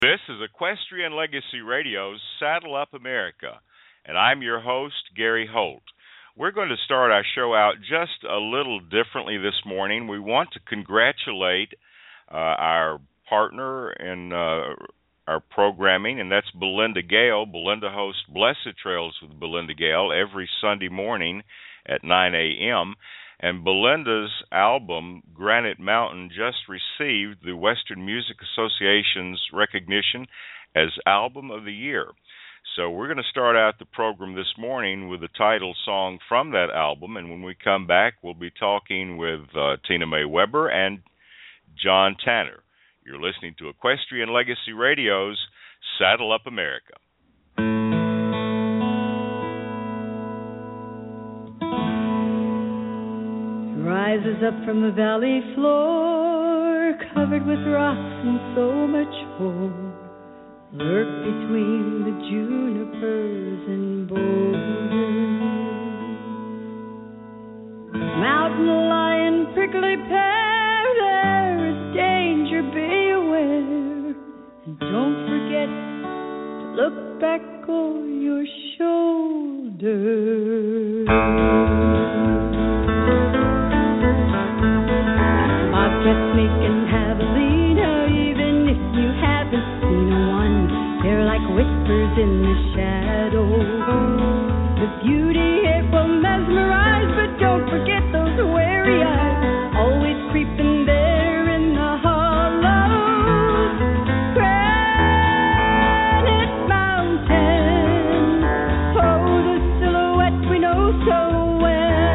This is Equestrian Legacy Radio's Saddle Up America, and I'm your host, Gary Holt. We're going to start our show out just a little differently this morning. We want to congratulate our partner in our programming, and that's Belinda Gale. Belinda hosts Blessed Trails with Belinda Gale every Sunday morning at 9 a.m., and Belinda's album, Granite Mountain, just received the Western Music Association's recognition as Album of the Year. So we're going to start out the program this morning with the title song from that album, and when we come back, we'll be talking with Tina Mae Weber and John Tanner. You're listening to Equestrian Legacy Radio's Saddle Up America. Rises up from the valley floor, covered with rocks and so much more, lurk between the junipers and boulders. Mountain lion, prickly pear, there is danger, be aware, and don't forget to look back over your shoulder. Snake and javelina, even if you haven't seen one, they're like whispers in the shadow. The beauty, it will mesmerize, but don't forget those wary eyes, always creeping there in the hollows. Granite Mountain, oh, the silhouette we know so well.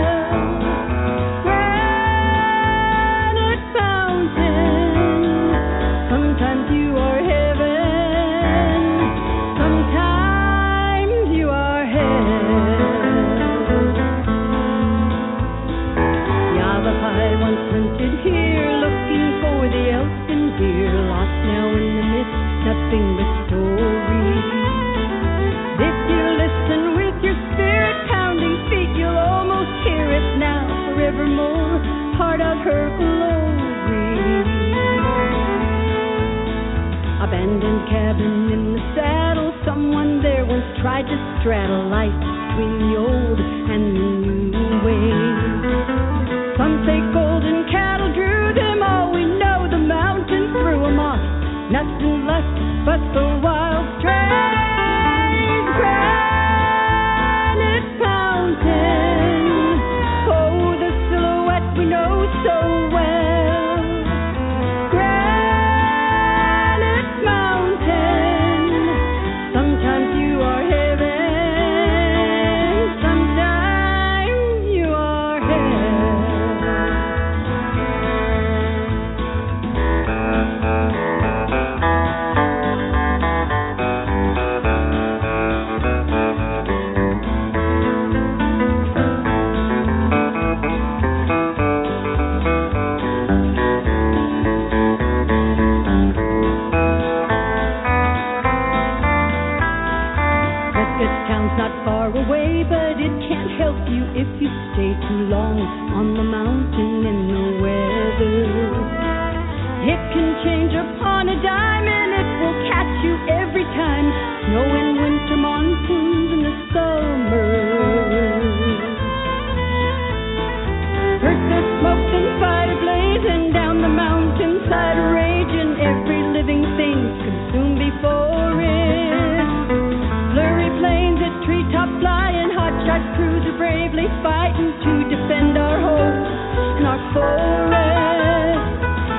Sometimes you are heaven, sometimes you are hell. Yavapai once hunted here, looking for the elk and deer, lost now in the mist, nothing but stories. If you listen with your spirit pounding feet, you'll almost hear it now, forevermore, part of her glory. Abandoned cabin in the saddle, someone there once tried to straddle life between the old and the new ways. Some say golden cattle drew them, all we know the mountain threw them off, nothing left but the wild strays. Granite Mountain, oh, the silhouette we know so well. If you stay too long on the mountain in the weather, it can change upon a dime and it will catch you every time. Snow in winter, monsoons in the summer. Heard the smoke and fire blazing down the mountainside, raging, every living thing consumed before it. Blurry plains at treetop flying, hotshot cruiser bravely fighting to defend our home and our forest.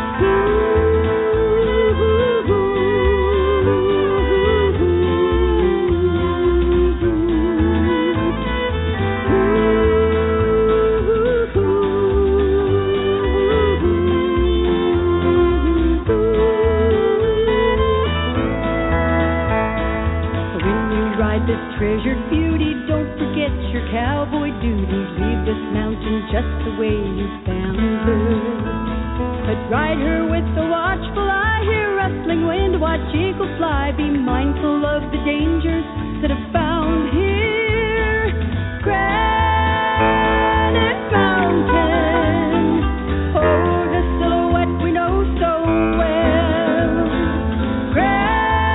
This treasured beauty, don't forget your cowboy duties. Leave this mountain just the way you found her, but ride her with a watchful eye. Hear rustling wind, watch eagle fly. Be mindful of the dangers that are found here. Granite Mountain, oh, the silhouette we know so well. Granite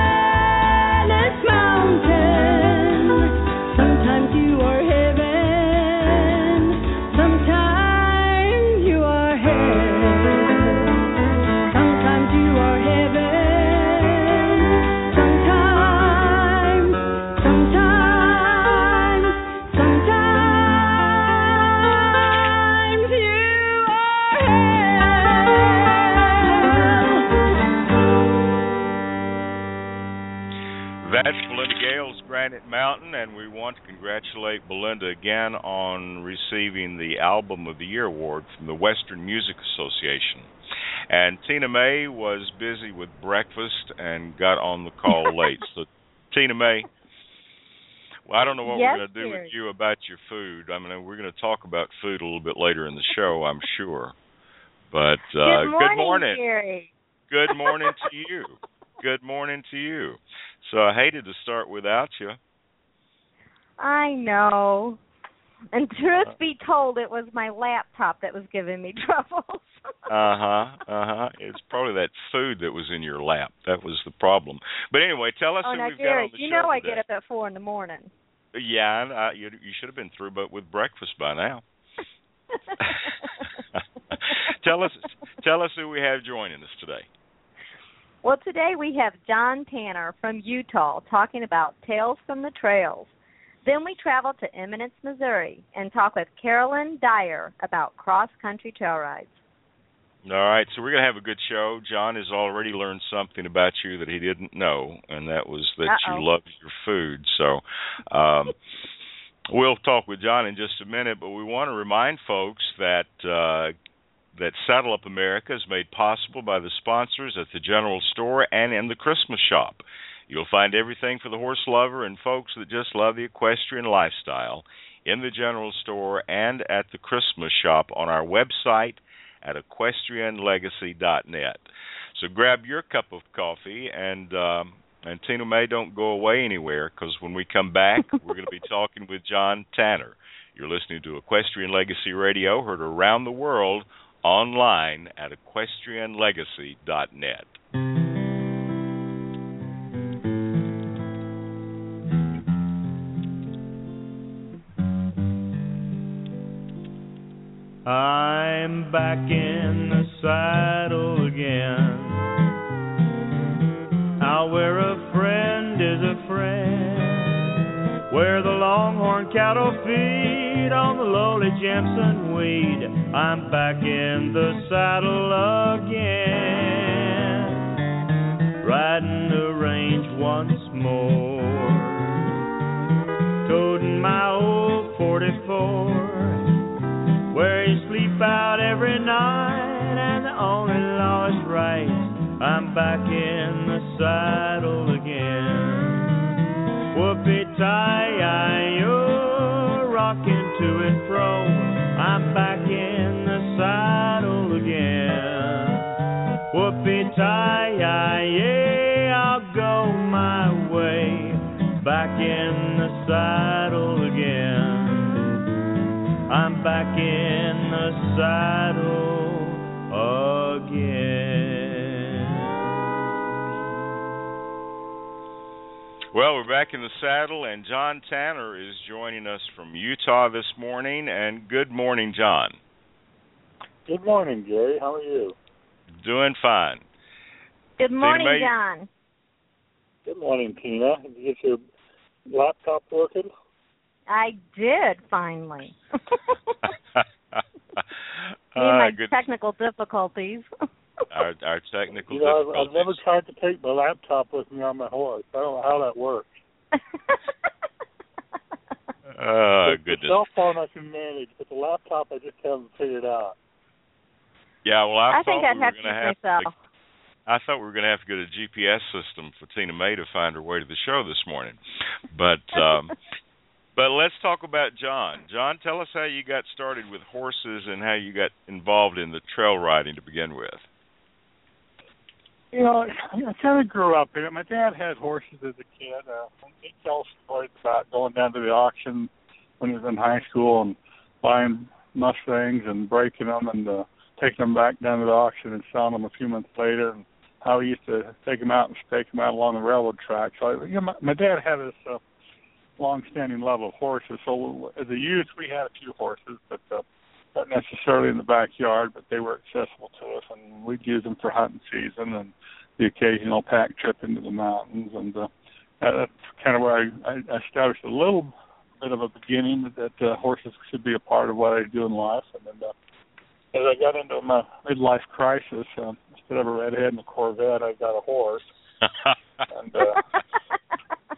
That's Belinda Gale's Granite Mountain, and we want to congratulate Belinda again on receiving the Album of the Year award from the Western Music Association. And Tina May was busy with breakfast and got on the call late. So, Tina May, well, I don't know what we're going to do with you about your food. I mean, we're going to talk about food a little bit later in the show, I'm sure. But good morning, Gary. Good morning to you. Good morning to you. So I hated to start without you. I know. And truth be told, it was my laptop that was giving me trouble. It's probably that food that was in your lap. That was the problem. But anyway, tell us who we've got on the show you know I today. get up at 4 in the morning. Yeah, you should have been through, but with breakfast by now. Tell us who we have joining us today. Well, today we have John Tanner from Utah talking about Tales from the Trails. Then we travel to Eminence, Missouri, and talk with Carolyn Dyer about cross-country trail rides. All right, so we're going to have a good show. John has already learned something about you that he didn't know, and that was that you love your food. So we'll talk with John in just a minute, but we want to remind folks that Saddle Up America is made possible by the sponsors at the General Store and in the Christmas Shop. You'll find everything for the horse lover and folks that just love the equestrian lifestyle in the General Store and at the Christmas Shop on our website at equestrianlegacy.net. So grab your cup of coffee, and Tina May, don't go away anywhere, because when we come back, we're going to be talking with John Tanner. You're listening to Equestrian Legacy Radio, heard around the world online at equestrianlegacy.net. I'm back in the saddle again, out where a friend is a friend, where the longhorn cattle feed on the lowly Jimson weed. I'm back in the saddle again, riding the range once more, toting my old 44, where you sleep out every night, and the only law is right. I'm back in the saddle again. Whoopee-tie-yo, rocking to and fro. I'm back in the saddle again. Whoopee-tie-yay, I'll go my way. Back in the saddle again. I'm back in the saddle again. Well, we're back in the saddle, and John Tanner is joining us from Utah this morning. And good morning, John. Good morning, Gary. How are you? Doing fine. Good morning, John. Good morning, Tina. Did you get your laptop working? I did, finally. My technical difficulties. Our technical difficulties. I've never tried to take my laptop with me on my horse. I don't know how that works. Goodness. The cell phone I can manage, but the laptop I just haven't figured out. Yeah, well, I think I'd have to use myself. I thought we were going to have to get a GPS system for Tina May to find her way to the show this morning. But let's talk about John. John, tell us how you got started with horses and how you got involved in the trail riding to begin with. You know, I kind of grew up in it. My dad had horses as a kid. He tells stories about going down to the auction when he was in high school and buying Mustangs and breaking them and taking them back down to the auction and selling them a few months later, and how he used to take them out and stake them out along the railroad tracks. So, you know, my dad had this long-standing love of horses. So as a youth, we had a few horses, but not necessarily in the backyard, but they were accessible to us, and we'd use them for hunting season and the occasional pack trip into the mountains. And that's kind of where I established a little bit of a beginning that horses should be a part of what I do in life. And then as I got into my midlife crisis, instead of a redhead and a Corvette, I got a horse. And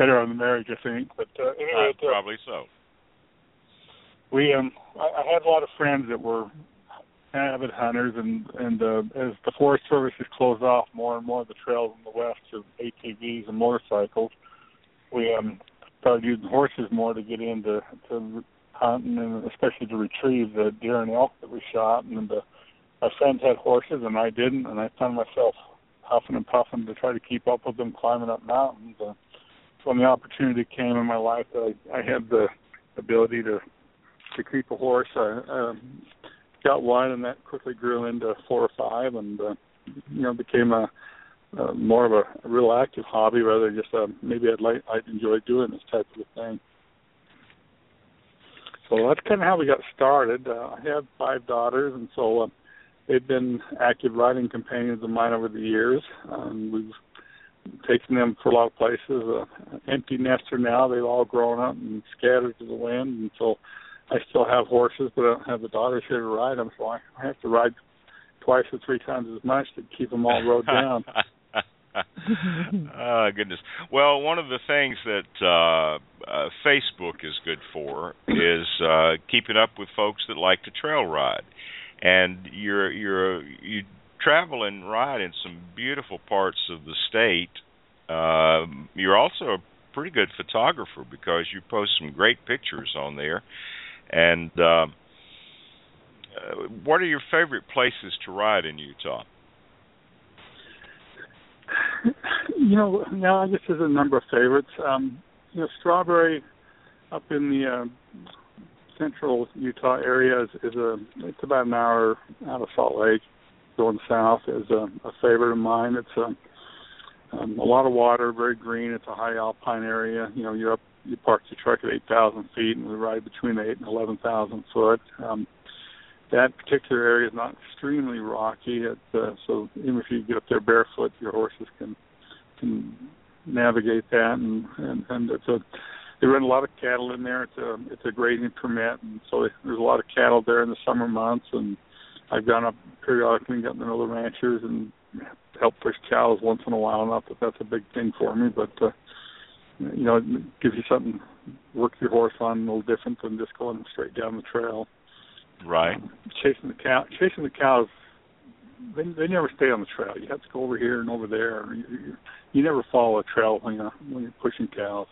better on the marriage, I think. But anyway, probably so. We I had a lot of friends that were avid hunters, and as the Forest Service has closed off more and more of the trails in the west to ATVs and motorcycles, we started using horses more to get into hunting, and especially to retrieve the deer and elk that we shot. And my friends had horses and I didn't, and I found myself huffing and puffing to try to keep up with them climbing up mountains. So when the opportunity came in my life that I had the ability to keep a horse, I got one, and that quickly grew into 4 or 5, and became a more of a real active hobby rather than just maybe I'd enjoy doing this type of a thing. So that's kind of how we got started. I have 5 daughters, and so they've been active riding companions of mine over the years. We've taken them for a lot of places. Empty nester now. They've all grown up and scattered to the wind, and so I still have horses, but I don't have the daughters here to ride them, so I have to ride twice or 3 times as much to keep them all rode down. Oh, goodness. Well, one of the things that Facebook is good for is keeping up with folks that like to trail ride. And you travel and ride in some beautiful parts of the state. You're also a pretty good photographer because you post some great pictures on there. And what are your favorite places to ride in Utah? Now I guess there's a number of favorites. Strawberry up in the central Utah area it's about an hour out of Salt Lake going south, is a favorite of mine. It's a lot of water, very green. It's a high alpine area. You're up. You park your truck at 8,000 feet, and we ride between 8,000 and 11,000 foot. That particular area is not extremely rocky, so even if you get up there barefoot, your horses can navigate that. And they run a lot of cattle in there. It's a grazing permit, and so there's a lot of cattle there in the summer months. And I've gone up periodically and gotten to know the ranchers and help push cows once in a while. Not that that's a big thing for me, but it gives you something to work your horse on, a little different than just going straight down the trail. Right. Chasing the cows, they never stay on the trail. You have to go over here and over there. You never follow a trail when you're pushing cows.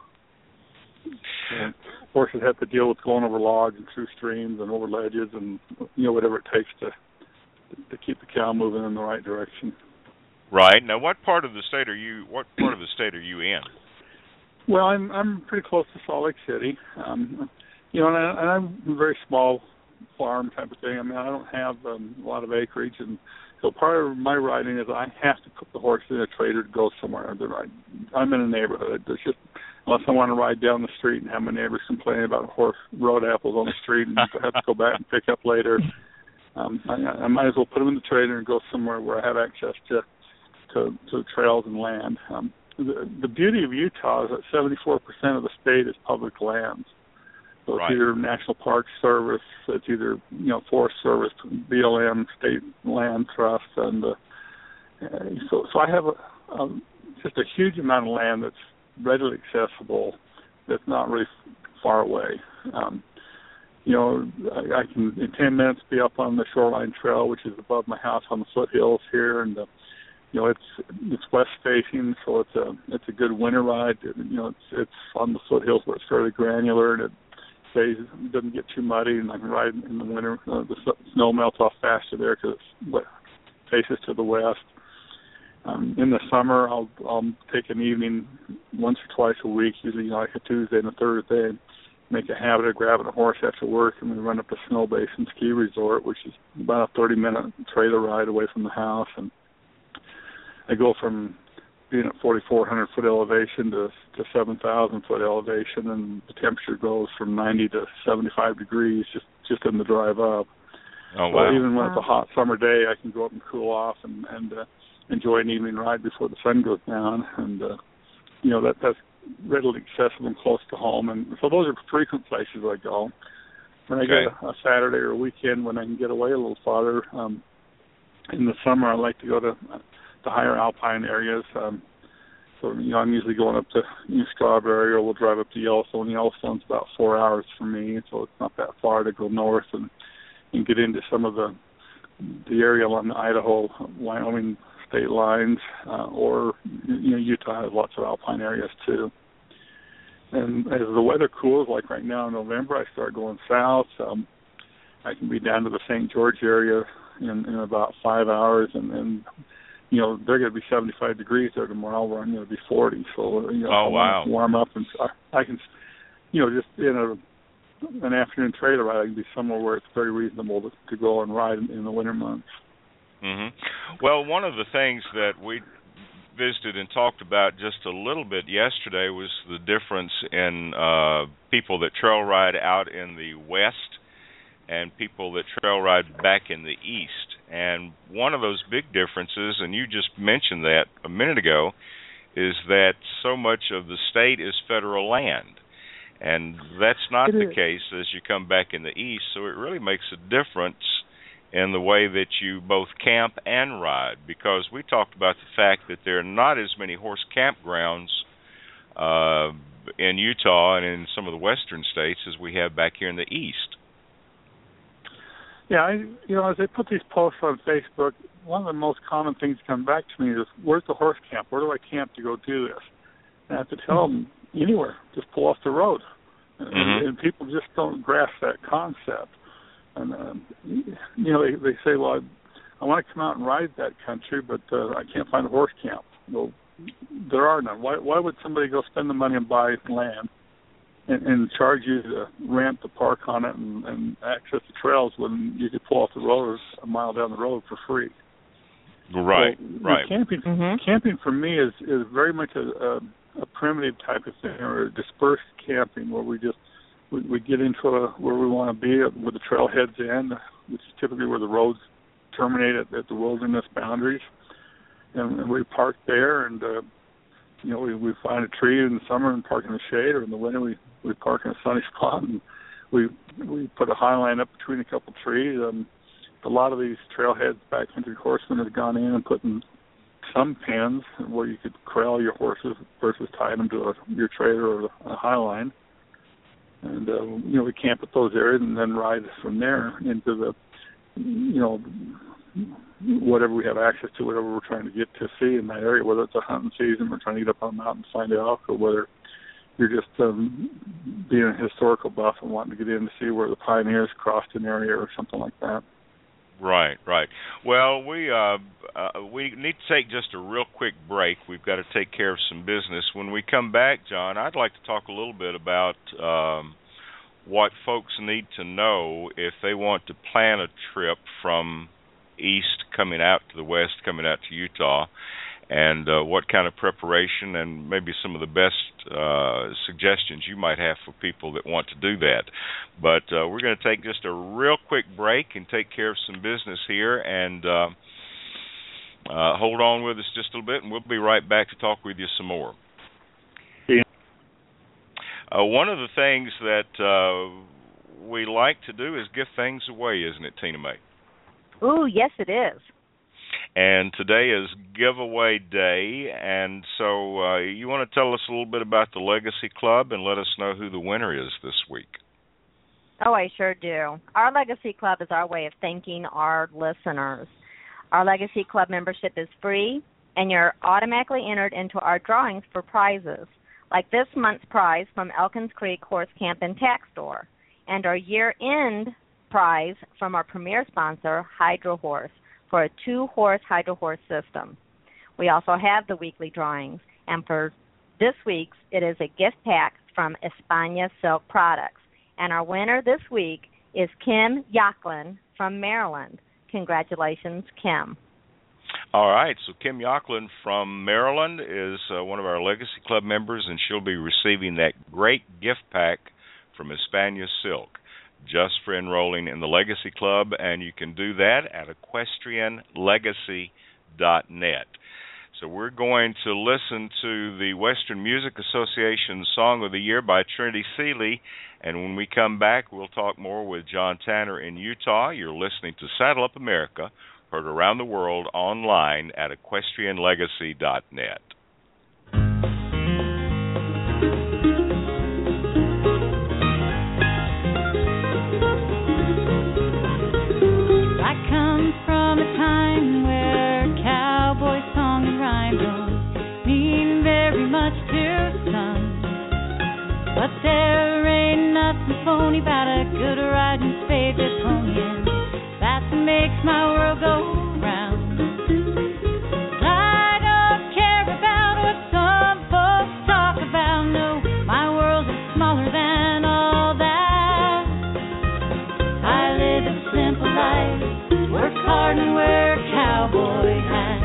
And horses have to deal with going over logs and through streams and over ledges and whatever it takes to keep the cow moving in the right direction. Right. Now, what part of the state are you in? Well, I'm pretty close to Salt Lake City, and I'm a very small farm type of thing. I mean, I don't have a lot of acreage, and so part of my riding is I have to put the horse in a trailer to go somewhere. I'm in a neighborhood. There's just, unless I want to ride down the street and have my neighbors complaining about road apples on the street and have to go back and pick up later, I might as well put them in the trailer and go somewhere where I have access to trails and land. The beauty of Utah is that 74% of the state is public lands. So it's either National Park Service, it's either Forest Service, BLM, State Land Trust, and so I have just a huge amount of land that's readily accessible, that's not really far away. I can in 10 minutes be up on the Shoreline Trail, which is above my house on the foothills here, and it's west facing, so it's a good winter ride. It's on the foothills where it's fairly granular, and it doesn't get too muddy, and I can ride in the winter. The snow melts off faster there because it faces to the west. In the summer, I'll take an evening once or twice a week, usually like a Tuesday and a Thursday, and make a habit of grabbing a horse after work, and we run up to Snow Basin Ski Resort, which is about a 30-minute trailer ride away from the house, and I go from being at 4,400 foot elevation to 7,000 foot elevation, and the temperature goes from 90 to 75 degrees just in the drive up. Oh, wow. So even when it's a hot summer day, I can go up and cool off and enjoy an evening ride before the sun goes down, and that's readily accessible and close to home. And so those are frequent places I go. When I get a Saturday or a weekend when I can get away a little farther, in the summer I like to go to the higher alpine areas. So, I'm usually going up to Strawberry, or we'll drive up to Yellowstone. Yellowstone's about 4 hours from me, so it's not that far to go north and get into some of the area along the Idaho-Wyoming state lines, or Utah has lots of alpine areas too. And as the weather cools, like right now in November, I start going south. I can be down to the St. George area in about 5 hours, and then they're going to be 75 degrees there tomorrow, where I'm going to be 40. So oh, wow. Warm up, and I can just in an afternoon trailer ride, I can be somewhere where it's very reasonable to go and ride in the winter months. Mm-hmm. Well, one of the things that we visited and talked about just a little bit yesterday was the difference in people that trail ride out in the west and people that trail ride back in the east. And one of those big differences, and you just mentioned that a minute ago, is that so much of the state is federal land. And that's not the case as you come back in the east, so it really makes a difference in the way that you both camp and ride, because we talked about the fact that there are not as many horse campgrounds in Utah and in some of the western states as we have back here in the east. Yeah, as I put these posts on Facebook, one of the most common things that come back to me is, where's the horse camp? Where do I camp to go do this? And I have to tell them, anywhere, just pull off the road. And people just don't grasp that concept. And, they say, well, I want to come out and ride that country, but I can't find a horse camp. Well, there are none. Why would somebody go spend the money and buy land and charge you to rent the park on it and access the trails when you could pull off the road a mile down the road for free? Right, so, right. Camping for me is very much a primitive type of thing, or a dispersed camping, where we get into where we want to be, where the trailheads end, which is typically where the roads terminate at the wilderness boundaries, and we park there, and we find a tree in the summer and park in the shade, or in the winter we park in a sunny spot, and we put a high line up between a couple trees. A lot of these trailheads, backcountry horsemen have gone in and put in some pens where you could corral your horses versus tying them to your trailer or a high line. And, we camp at those areas and then ride from there into the, whatever we have access to, whatever we're trying to get to see in that area, whether it's a hunting season, we're trying to get up on the mountain and find elk, or whether you're just being a historical buff and wanting to get in to see where the pioneers crossed an area or something like that. Right. Well, we need to take just a real quick break. We've got to take care of some business. When we come back, John, I'd like to talk a little bit about what folks need to know if they want to plan a trip from east coming out to the west, coming out to Utah, and what kind of preparation and maybe some of the best suggestions you might have for people that want to do that. But we're going to take just a real quick break and take care of some business here, and hold on with us just a little bit, and we'll be right back to talk with you some more. Yeah. One of the things that we like to do is give things away, isn't it, Tina May? Ooh, yes, it is. And today is giveaway day, and so you want to tell us a little bit about the Legacy Club and let us know who the winner is this week. Oh, I sure do. Our Legacy Club is our way of thanking our listeners. Our Legacy Club membership is free, and you're automatically entered into our drawings for prizes, like this month's prize from Elkins Creek Horse Camp and Tack Store, and our year-end prize from our premier sponsor, Hydro Horse, for a 2-horse Hydro Horse system. We also have the weekly drawings, and for this week's, it is a gift pack from España Silk Products. And our winner this week is Kim Yocklin from Maryland. Congratulations, Kim. All right, so Kim Yocklin from Maryland is one of our Legacy Club members, and she'll be receiving that great gift pack from España Silk, just for enrolling in the Legacy Club, and you can do that at equestrianlegacy.net. So we're going to listen to the Western Music Association Song of the Year by Trinity Seeley, and when we come back, we'll talk more with John Tanner in Utah. You're listening to Saddle Up America, heard around the world online at equestrianlegacy.net. pony about a good riding favorite pony, and that's what makes my world go round. I don't care about what some folks talk about. No, my world is smaller than all that. I live a simple life, work hard and wear cowboy hats.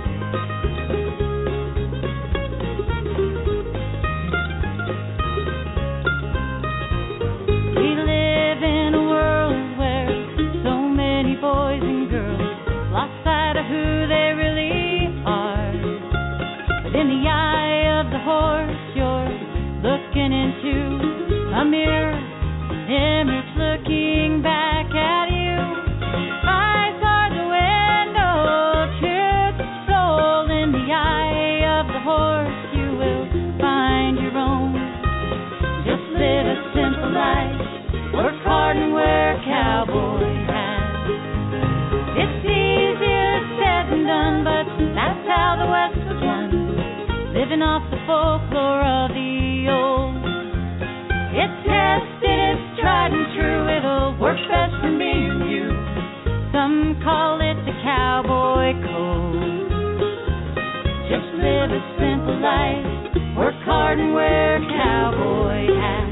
We live in a world where so many boys and girls lost sight of who they really are. But in the eye of the horse, you're looking into a mirror, image looking back at you. Eyes are the window to the soul. In the eye of the horse, you will find your own. Just live a simple life, work hard and wear cowboy hats. It's easier said than done, but that's how the West was won. Living off the folklore of the old. It's tested, it's tried and true. It'll work best for me and you. Some call it the cowboy code. Just live a simple life, work hard and wear cowboy hats.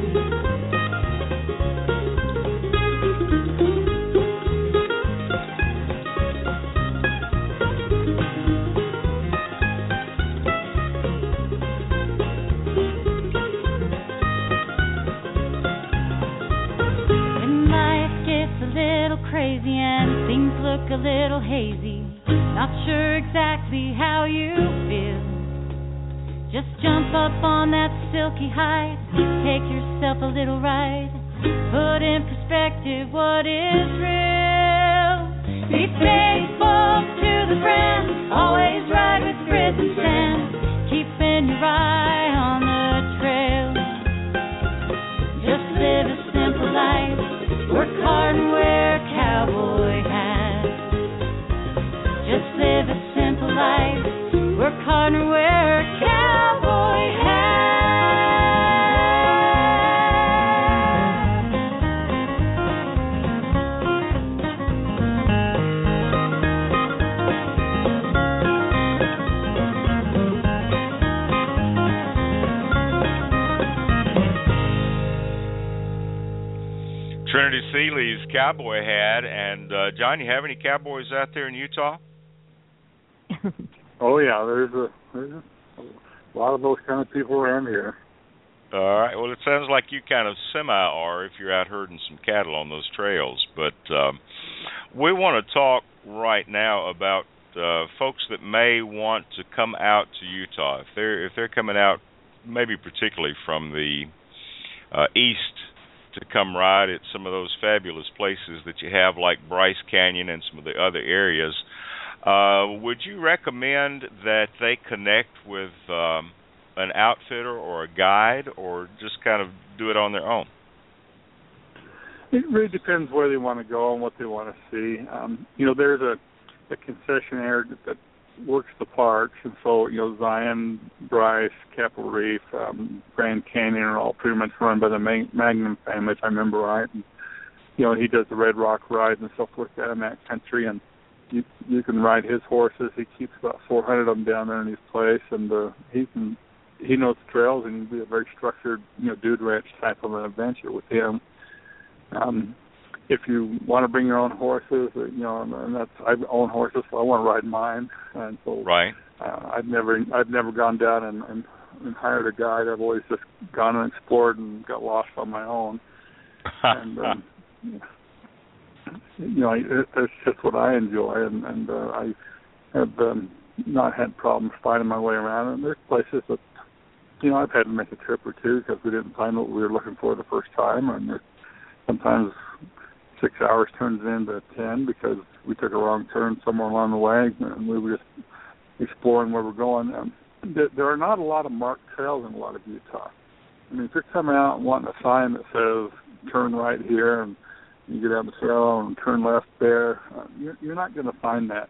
When life gets a little crazy and things look a little hazy, not sure exactly how you feel, just jump up on that silky hide, take yourself a little ride, put in perspective what is real. Be faithful to the friend, always ride with grit and sand, keeping your eye on the trail. Just live a simple life, work hard and wear cowboy hats. Just live a simple life, work hard and wear cowboy hats. Trinity Seeley's cowboy hat. And, John, you have any cowboys out there in Utah? Oh yeah, there's a lot of those kind of people around here. All right. Well, it sounds like you kind of semi are if you're out herding some cattle on those trails. But we want to talk right now about folks that may want to come out to Utah. If they're coming out, maybe particularly from the east, to come ride at some of those fabulous places that you have, like Bryce Canyon and some of the other areas. Would you recommend that they connect with an outfitter or a guide, or just kind of do it on their own? It really depends where they want to go and what they want to see. There's a concessionaire that works the parks, and so Zion, Bryce, Capitol Reef, Grand Canyon are all pretty much run by the Magnum family, if I remember right. And, he does the Red Rock rides and stuff like that in that country, and you can ride his horses. He keeps about 400 of them down there in his place, and he knows the trails, and it'll be a very structured, dude ranch type of an adventure with him. If you want to bring your own horses, and I own horses, so I want to ride mine, and so right. I've never gone down and hired a guide. I've always just gone and explored and got lost on my own, and it's just what I enjoy, and I have not had problems finding my way around. And there's places that I've had to make a trip or two because we didn't find what we were looking for the first time, and sometimes 6 hours turns into 10 because we took a wrong turn somewhere along the way, and we were just exploring where we're going. There are not a lot of marked trails in a lot of Utah. I mean, if you're coming out and wanting a sign that says turn right here and you get down the trail and turn left there, you're not going to find that.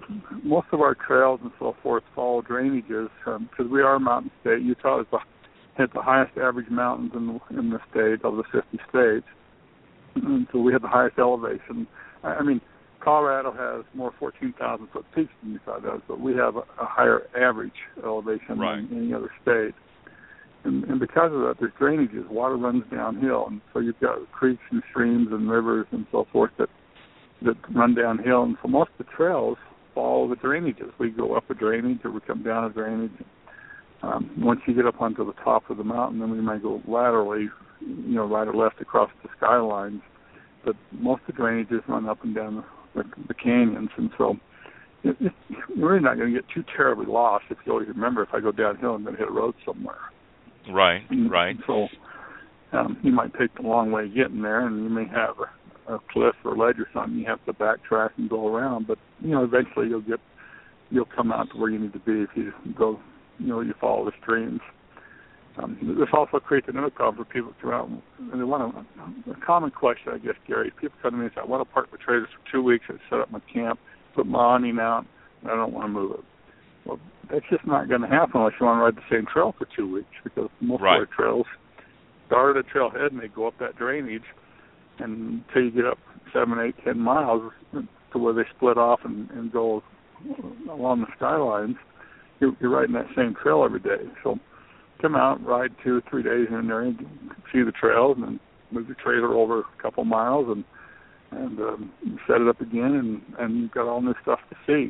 Most of our trails and so forth follow drainages because we are a mountain state. Utah is had the highest average mountains in the state of the 50 states. And so we had the highest elevation. I mean, Colorado has more 14,000-foot peaks than Utah does, but we have a higher average elevation than any other state. And because of that, there's drainages. Water runs downhill, and so you've got creeks and streams and rivers and so forth that run downhill. And so most of the trails follow the drainages. We go up a drainage or we come down a drainage. Once you get up onto the top of the mountain, then we might go laterally, right or left across the skylines. But most of the drainages run up and down the canyons, and so you're really not going to get too terribly lost if you always remember, if I go downhill, I'm going to hit a road somewhere. Right. So you might take the long way getting there, and you may have a cliff or ledge or something you have to backtrack and go around. But eventually you'll come out to where you need to be if you go, you follow the streams. This also creates another problem for people to come out, and they want a common question, I guess, Gary. People come to me and say, I want to park my trailers for 2 weeks and set up my camp, put my awning out, and I don't want to move it. Well, that's just not going to happen unless you want to ride the same trail for 2 weeks, because most of our trails start at a trailhead and they go up that drainage until you get up 7, 8, 10 miles to where they split off and go along the skylines. You're riding that same trail every day. So come out, ride 2 or 3 days in there and see the trails, and then move the trailer over a couple miles and set it up again, and you've got all this stuff to see.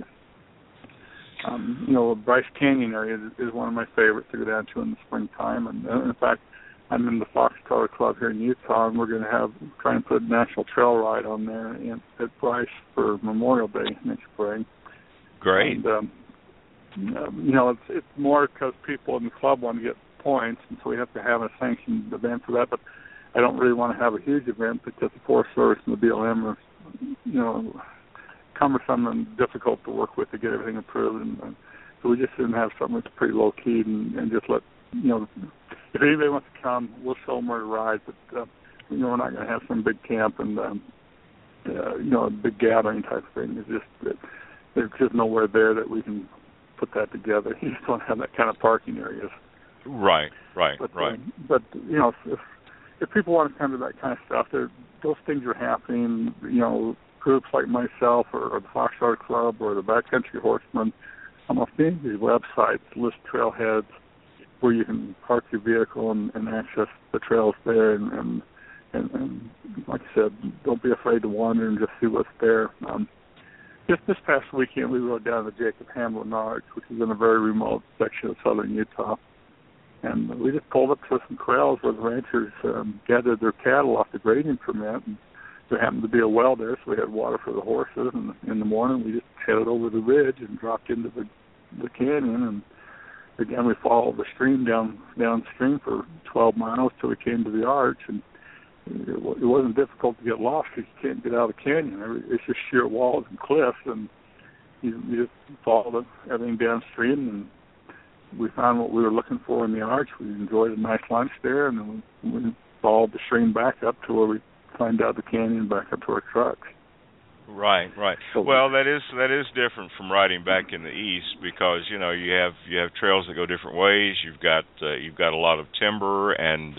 Bryce Canyon area is one of my favorites to go down to in the springtime, and in fact, I'm in the Foxtrot Club here in Utah, and we're going to try and put a national trail ride on there at Bryce for Memorial Day next spring. Great. And, it's more because people in the club want to get points, and so we have to have a sanctioned event for that. But I don't really want to have a huge event because the Forest Service and the BLM are, cumbersome and difficult to work with to get everything approved. And so we just didn't have something that's pretty low key and just let if anybody wants to come, we'll show them where to ride. But we're not going to have some big camp and a big gathering type of thing. It's just there's just nowhere there that we can put that together. You just don't have that kind of parking areas. Right. But if people want to come to that kind of stuff, those things are happening. Groups like myself or the Foxtrot Club or the Backcountry Horsemen, almost any of these websites list trailheads where you can park your vehicle and access the trails there. And like I said, don't be afraid to wander and just see what's there. Just this past weekend, we rode down the Jacob Hamblin Arch, which is in a very remote section of southern Utah. And we just pulled up to some corrals where the ranchers gathered their cattle off the grazing permit. And there happened to be a well there, so we had water for the horses. And in the morning, we just headed over the ridge and dropped into the canyon. And again, we followed the stream downstream for 12 miles till we came to the arch. And it wasn't difficult to get lost because you can't get out of the canyon. It's just sheer walls and cliffs, and you just follow everything downstream. And we found what we were looking for in the arch. We enjoyed a nice lunch there, and then we followed the stream back up to where we climbed out the canyon back up to our trucks. Right. So, well, that is different from riding back in the east because you have trails that go different ways. You've got a lot of timber and.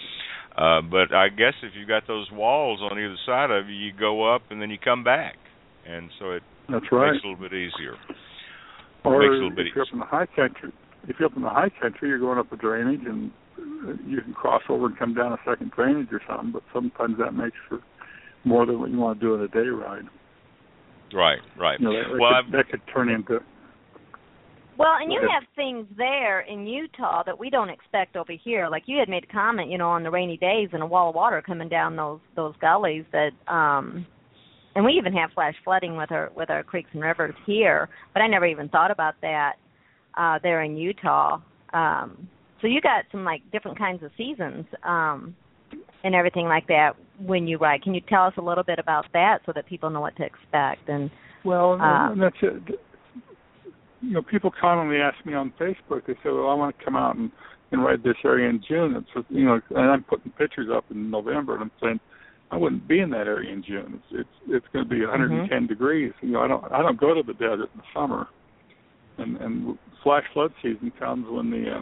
But I guess if you've got those walls on either side of you, you go up and then you come back, and so that's right. Makes it a little bit easier. Or if you're up in the high country, you're going up a drainage, and you can cross over and come down a second drainage or something. But sometimes that makes for more than what you want to do in a day ride. Right. That could turn into. Well, and you have things there in Utah that we don't expect over here. Like you had made a comment, on the rainy days and a wall of water coming down those gullies that, and we even have flash flooding with our creeks and rivers here. But I never even thought about that there in Utah. So you got some like different kinds of seasons and everything like that when you ride. Can you tell us a little bit about that so that people know what to expect? And that's it. People commonly ask me on Facebook. They say, "Well, I want to come out and ride this area in June." And I'm putting pictures up in November, and I'm saying I wouldn't be in that area in June. It's going to be 110 degrees. I don't go to the desert in the summer, and flash flood season comes when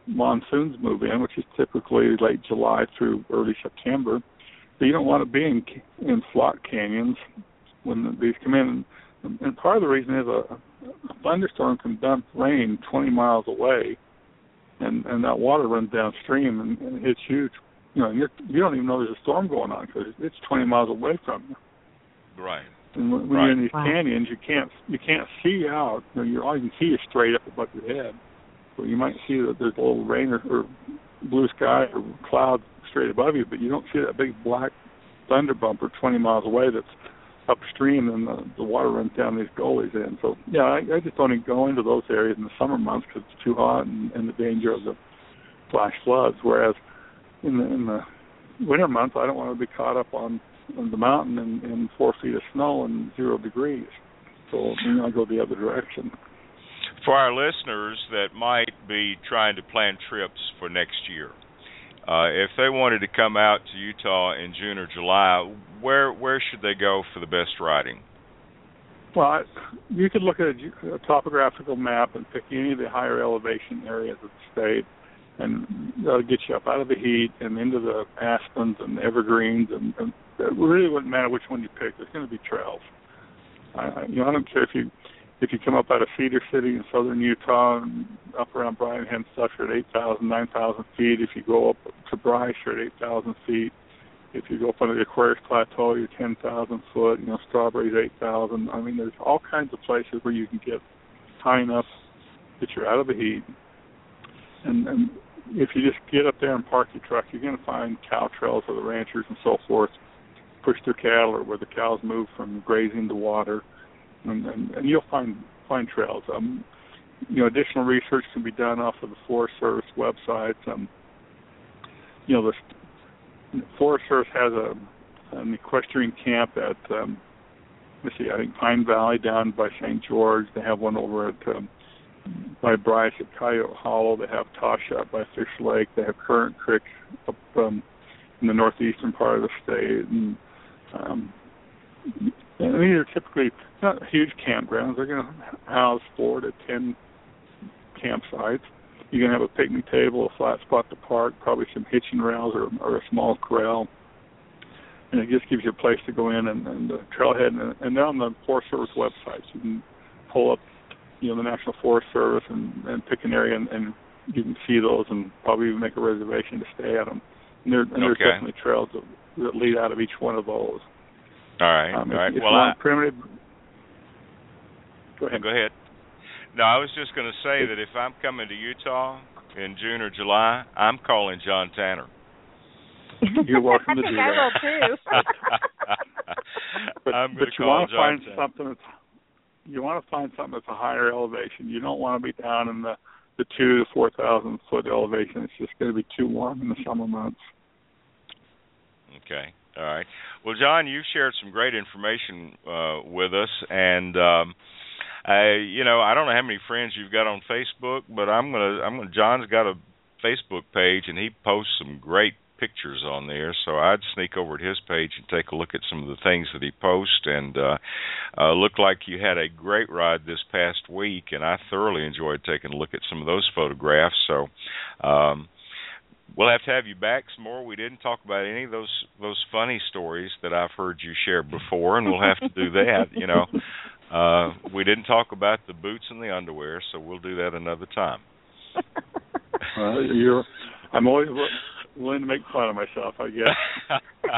monsoons move in, which is typically late July through early September. So you don't want to be in flock canyons when these come in. And part of the reason is a thunderstorm can dump rain 20 miles away, and that water runs downstream and hits you. You know, you don't even know there's a storm going on because it's 20 miles away from you. Right. And when you're in these canyons, you can't see out. You know, all you can see is straight up above your head. So you might see that there's a little rain or blue sky or cloud straight above you, but you don't see that big black thunder bumper 20 miles away that's upstream, and the water runs down these gullies in. So, yeah, I just don't even go into those areas in the summer months because it's too hot and the danger of the flash floods, whereas in the winter months, I don't want to be caught up on the mountain in 4 feet of snow and 0 degrees. So I go the other direction. For our listeners that might be trying to plan trips for next year, if they wanted to come out to Utah in June or July, where should they go for the best riding? Well, you could look at a topographical map and pick any of the higher elevation areas of the state, and that'll get you up out of the heat and into the aspens and evergreens, and it really wouldn't matter which one you pick. There's going to be trails. I don't care if you come up out of Cedar City in southern Utah and up around Brian Head stuff, you're at 8,000, 9,000 feet. If you go up to Bryce, you're at 8,000 feet. If you go up under the Aquarius Plateau, you're 10,000 foot. You know, Strawberry's 8,000. I mean, there's all kinds of places where you can get high enough that you're out of the heat. And if you just get up there and park your truck, you're going to find cow trails where the ranchers and so forth push their cattle, or where the cows move from grazing to water. And you'll find trails. Additional research can be done off of the Forest Service websites. The Forest Service has an equestrian camp at I think Pine Valley down by St. George. They have one over at by Bryce at Coyote Hollow. They have Tasha up by Fish Lake. They have Current Creek up in the northeastern part of the state. And these are typically not huge campgrounds. They're going to house 4 to 10 campsites. You're going to have a picnic table, a flat spot to park, probably some hitching rails or a small corral. And it just gives you a place to go in and the trailhead. And they're on the Forest Service website. So you can pull up, the National Forest Service and pick an area, and you can see those and probably even make a reservation to stay at them. And there's definitely trails that lead out of each one of those. All right. All right. Well, primitive. Go ahead. Go ahead. No, I was just going to say that if I'm coming to Utah in June or July, I'm calling John Tanner. You're welcome to do that. I will too. but you want to find something. You want to find something that's a higher elevation. You don't want to be down in the 2,000 to 4,000 foot elevation. It's just going to be too warm in the summer months. Okay. All right. Well, John, you've shared some great information with us, and I don't know how many friends you've got on Facebook, but John's got a Facebook page, and he posts some great pictures on there, so I'd sneak over to his page and take a look at some of the things that he posts. And looked like you had a great ride this past week, and I thoroughly enjoyed taking a look at some of those photographs. So we'll have to have you back some more. We didn't talk about any of those funny stories that I've heard you share before, and we'll have to do that. We didn't talk about the boots and the underwear, so we'll do that another time. I'm always willing to make fun of myself, I guess.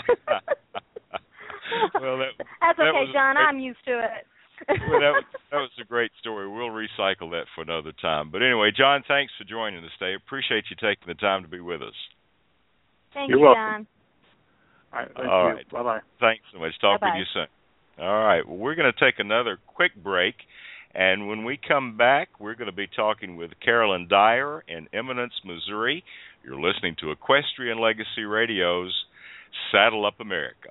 Well, that's okay, John. I'm used to it. Well, that was a great story. We'll recycle that for another time. But anyway, John, thanks for joining us today. Appreciate you taking the time to be with us. You're welcome. John. All right. Bye-bye. Thanks so much. Talk Bye-bye. with you soon. All right. Well, we're going to take another quick break. And when we come back, we're going to be talking with Carolyn Dyer in Eminence, Missouri. You're listening to Equestrian Legacy Radio's Saddle Up America.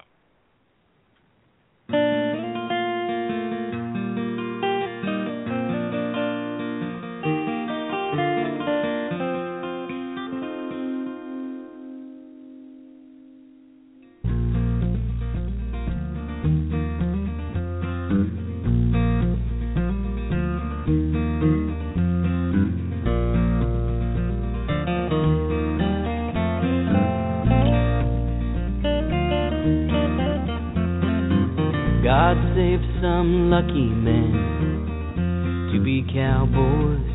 some lucky men to be cowboys,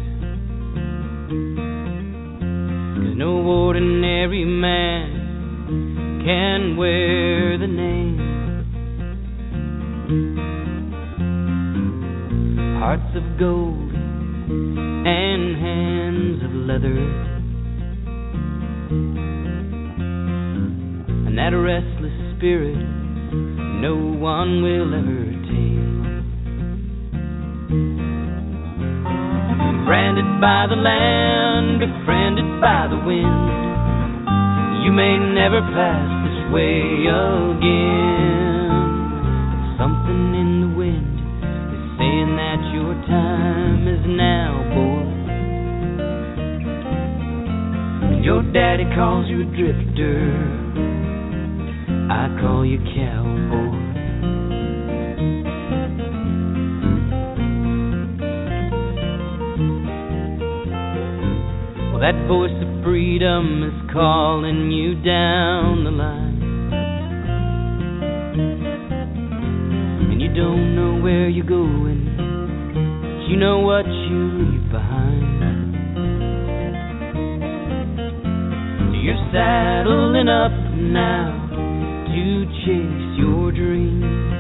'cause no ordinary man can wear the name. Hearts of gold and hands of leather, and that restless spirit no one will ever tame. Branded by the land, befriended by the wind, you may never pass this way again. Something in the wind is saying that your time is now, boy. And your daddy calls you a drifter, I call you cowboy. Well, that voice of freedom is calling you down the line, and you don't know where you're going, but you know what you leave behind. So you're saddling up now to chase your dreams,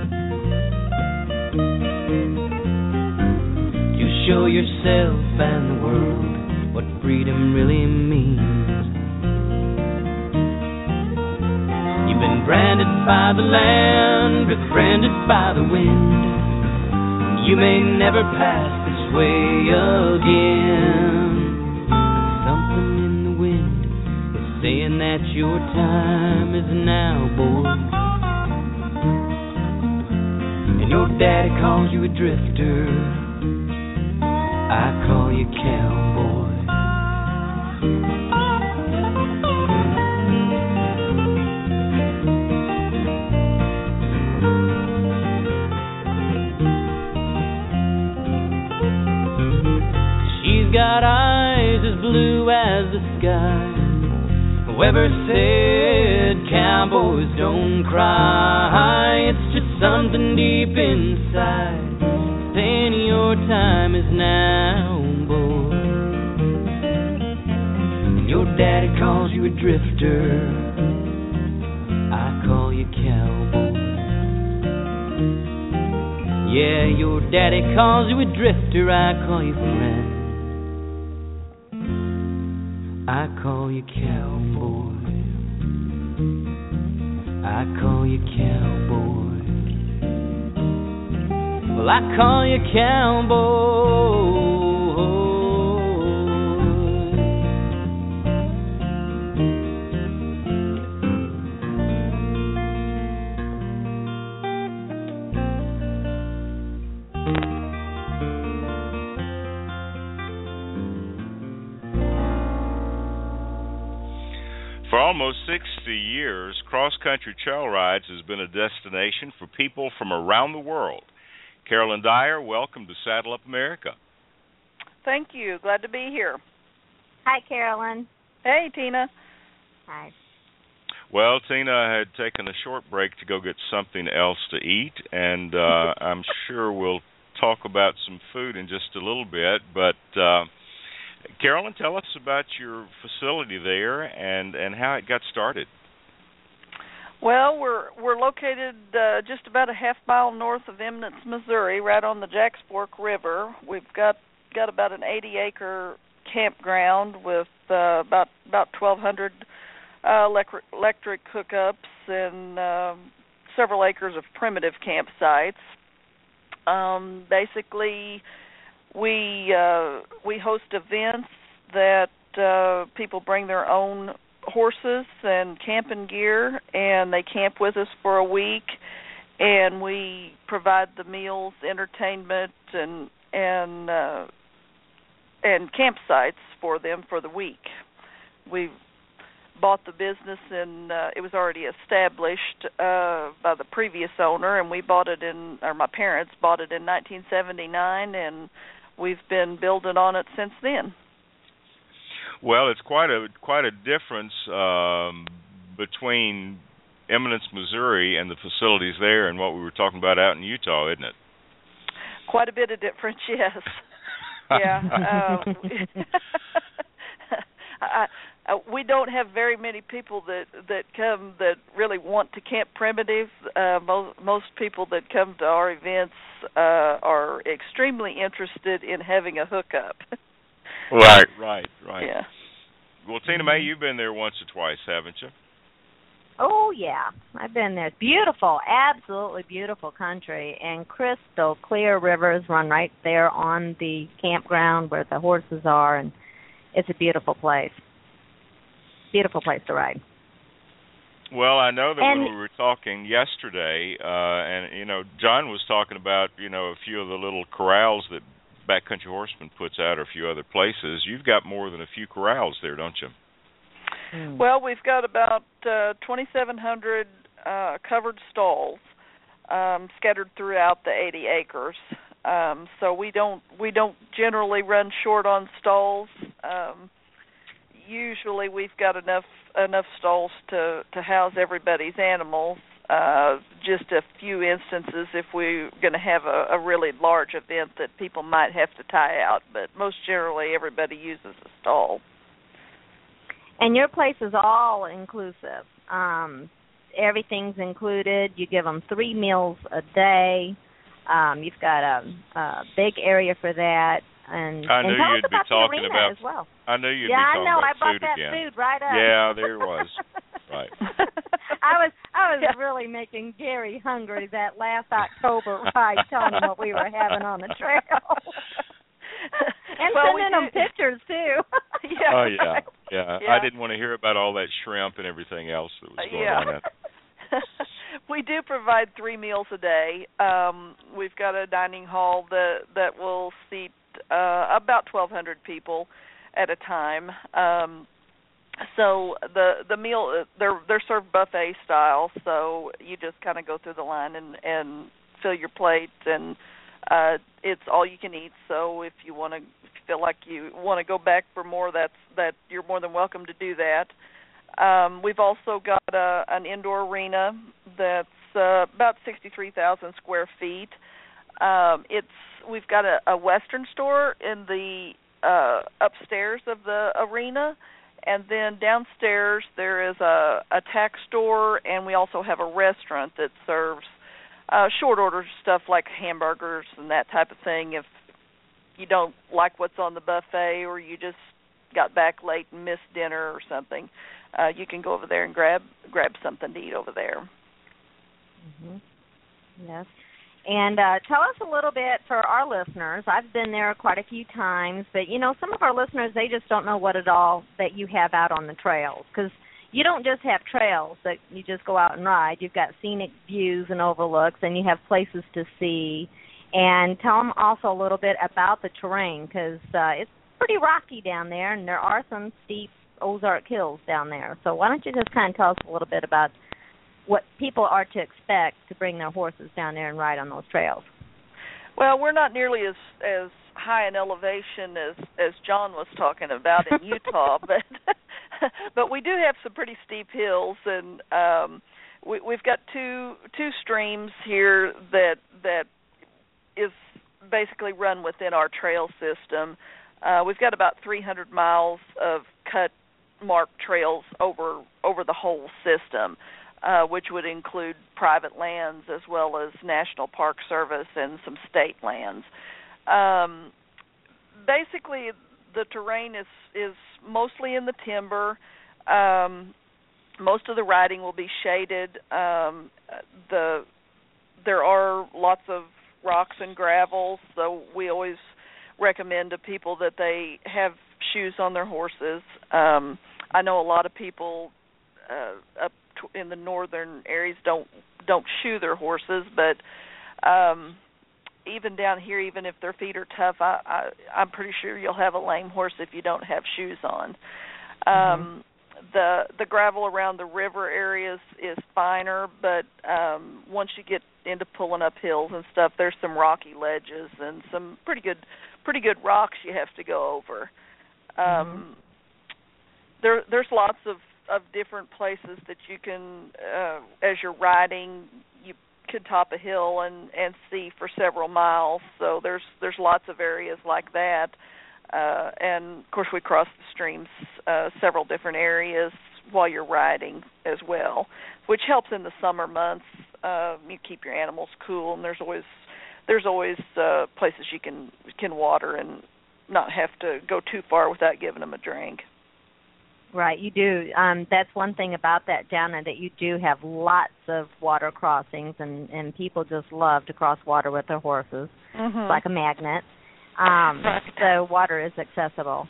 to show yourself and the world what freedom really means. You've been branded by the land, befriended by the wind, you may never pass this way again. Something in the wind is saying that your time is now, boy. And your daddy calls you a drifter, I call you cowboy. She's got eyes as blue as the sky. Whoever said cowboys don't cry, it's just something deep inside saying your time is now, boy. And your daddy calls you a drifter, I call you cowboy. Yeah, your daddy calls you a drifter, I call you friend, I call you cowboy. I call you cowboy. Well, I call you cowboy. For almost 60 years, Cross Country Trail Rides has been a destination for people from around the world. Carolyn Dyer, welcome to Saddle Up America. Thank you. Glad to be here. Hi, Carolyn. Hey, Tina. Hi. Well, Tina had taken a short break to go get something else to eat, and I'm sure we'll talk about some food in just a little bit, but Carolyn, tell us about your facility there and how it got started. Well, we're located just about a half mile north of Eminence, Missouri, right on the Jacks Fork River. We've got about an 80-acre campground with about 1,200 electric hookups and several acres of primitive campsites. Basically, we host events that people bring their own horses and camping gear, and they camp with us for a week, and we provide the meals, entertainment, and campsites for them for the week. We bought the business, and it was already established by the previous owner, and my parents bought it in 1979, and we've been building on it since then. Well, it's quite a difference between Eminence, Missouri, and the facilities there, and what we were talking about out in Utah, isn't it? Quite a bit of difference, yes. Yeah. We don't have very many people that come that really want to camp primitive. Most people that come to our events are extremely interested in having a hookup. Right. Yeah. Well, Tina Mae, you've been there once or twice, haven't you? Oh, yeah. I've been there. It's beautiful, absolutely beautiful country, and crystal clear rivers run right there on the campground where the horses are, and it's a beautiful place. Beautiful place to ride. Well, I know that when we were talking yesterday, and, John was talking about, a few of the little corrals that Backcountry Horseman puts out or a few other places. You've got more than a few corrals there, don't you? Well, we've got about 2,700 covered stalls scattered throughout the 80 acres. So we don't generally run short on stalls. Usually we've got enough stalls to house everybody's animals. Just a few instances if we're going to have a really large event that people might have to tie out, but most generally everybody uses a stall. And your place is all inclusive. Everything's included. You give them 3 meals a day. You've got a big area for that. And I knew tell you'd us about be talking the arena about. As well. I knew you'd be I talking know. about I brought food that again. food right up. Yeah, there it was. Right. I was really making Gary hungry that last October ride, telling him what we were having on the trail. And sending them pictures too. Oh yeah. I didn't want to hear about all that shrimp and everything else that was going on. We do provide 3 meals a day. We've got a dining hall that will seat about 1,200 people at a time. So the meal they're served buffet style. So you just kind of go through the line and fill your plate, and it's all you can eat. So if you feel like you want to go back for more, that you're more than welcome to do that. We've also got an indoor arena that's about 63,000 square feet. We've got a Western store in the upstairs of the arena, and then downstairs there is a tack store, and we also have a restaurant that serves short order stuff like hamburgers and that type of thing. If you don't like what's on the buffet, or you just got back late and missed dinner or something, you can go over there and grab something to eat over there. Yes. And tell us a little bit for our listeners. I've been there quite a few times, but, some of our listeners, they just don't know what it all that you have out on the trails, because you don't just have trails that you just go out and ride. You've got scenic views and overlooks, and you have places to see. And tell them also a little bit about the terrain, because it's pretty rocky down there, and there are some steep Ozark Hills down there. So why don't you just kind of tell us a little bit about what people are to expect to bring their horses down there and ride on those trails? Well, we're not nearly as high in elevation as John was talking about in Utah, but we do have some pretty steep hills, and we've got two streams here that is basically run within our trail system. We've got about 300 miles of cut marked trails over the whole system, which would include private lands as well as National Park Service and some state lands. Basically, the terrain is mostly in the timber. Most of the riding will be shaded. There are lots of rocks and gravel, so we always recommend to people that they have shoes on their horses. I know a lot of people up in the northern areas don't shoe their horses, but even down here, even if their feet are tough, I'm pretty sure you'll have a lame horse if you don't have shoes on. The gravel around the river areas is finer, but once you get into pulling up hills and stuff, there's some rocky ledges and some pretty good rocks you have to go over. There's lots of different places that you can, as you're riding, you could top a hill and see for several miles. So there's lots of areas like that. And of course we cross the streams several different areas while you're riding as well, which helps in the summer months. You keep your animals cool, and there's always places you can water and not have to go too far without giving them a drink. Right, you do. That's one thing about that, Donna, that you do have lots of water crossings, and people just love to cross water with their horses. Mm-hmm. It's like a magnet. So water is accessible.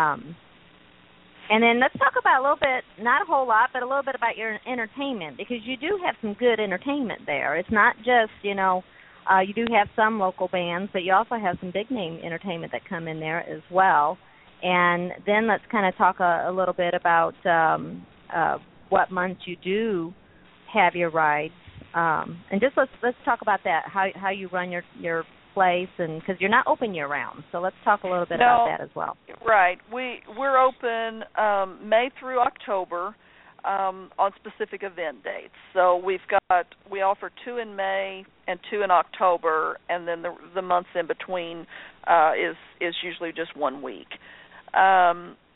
And then let's talk about a little bit, not a whole lot, but a little bit about your entertainment, because you do have some good entertainment there. It's not just, you do have some local bands, but you also have some big-name entertainment that come in there as well. And then let's kind of talk a little bit about what months you do have your rides. And just let's talk about that, how you run your place, and because you're not open year-round. So let's talk a little bit about that as well. Right. We're open May through October on specific event dates. So we offer 2 in May and 2 in October, and then the months in between is usually just 1 week. As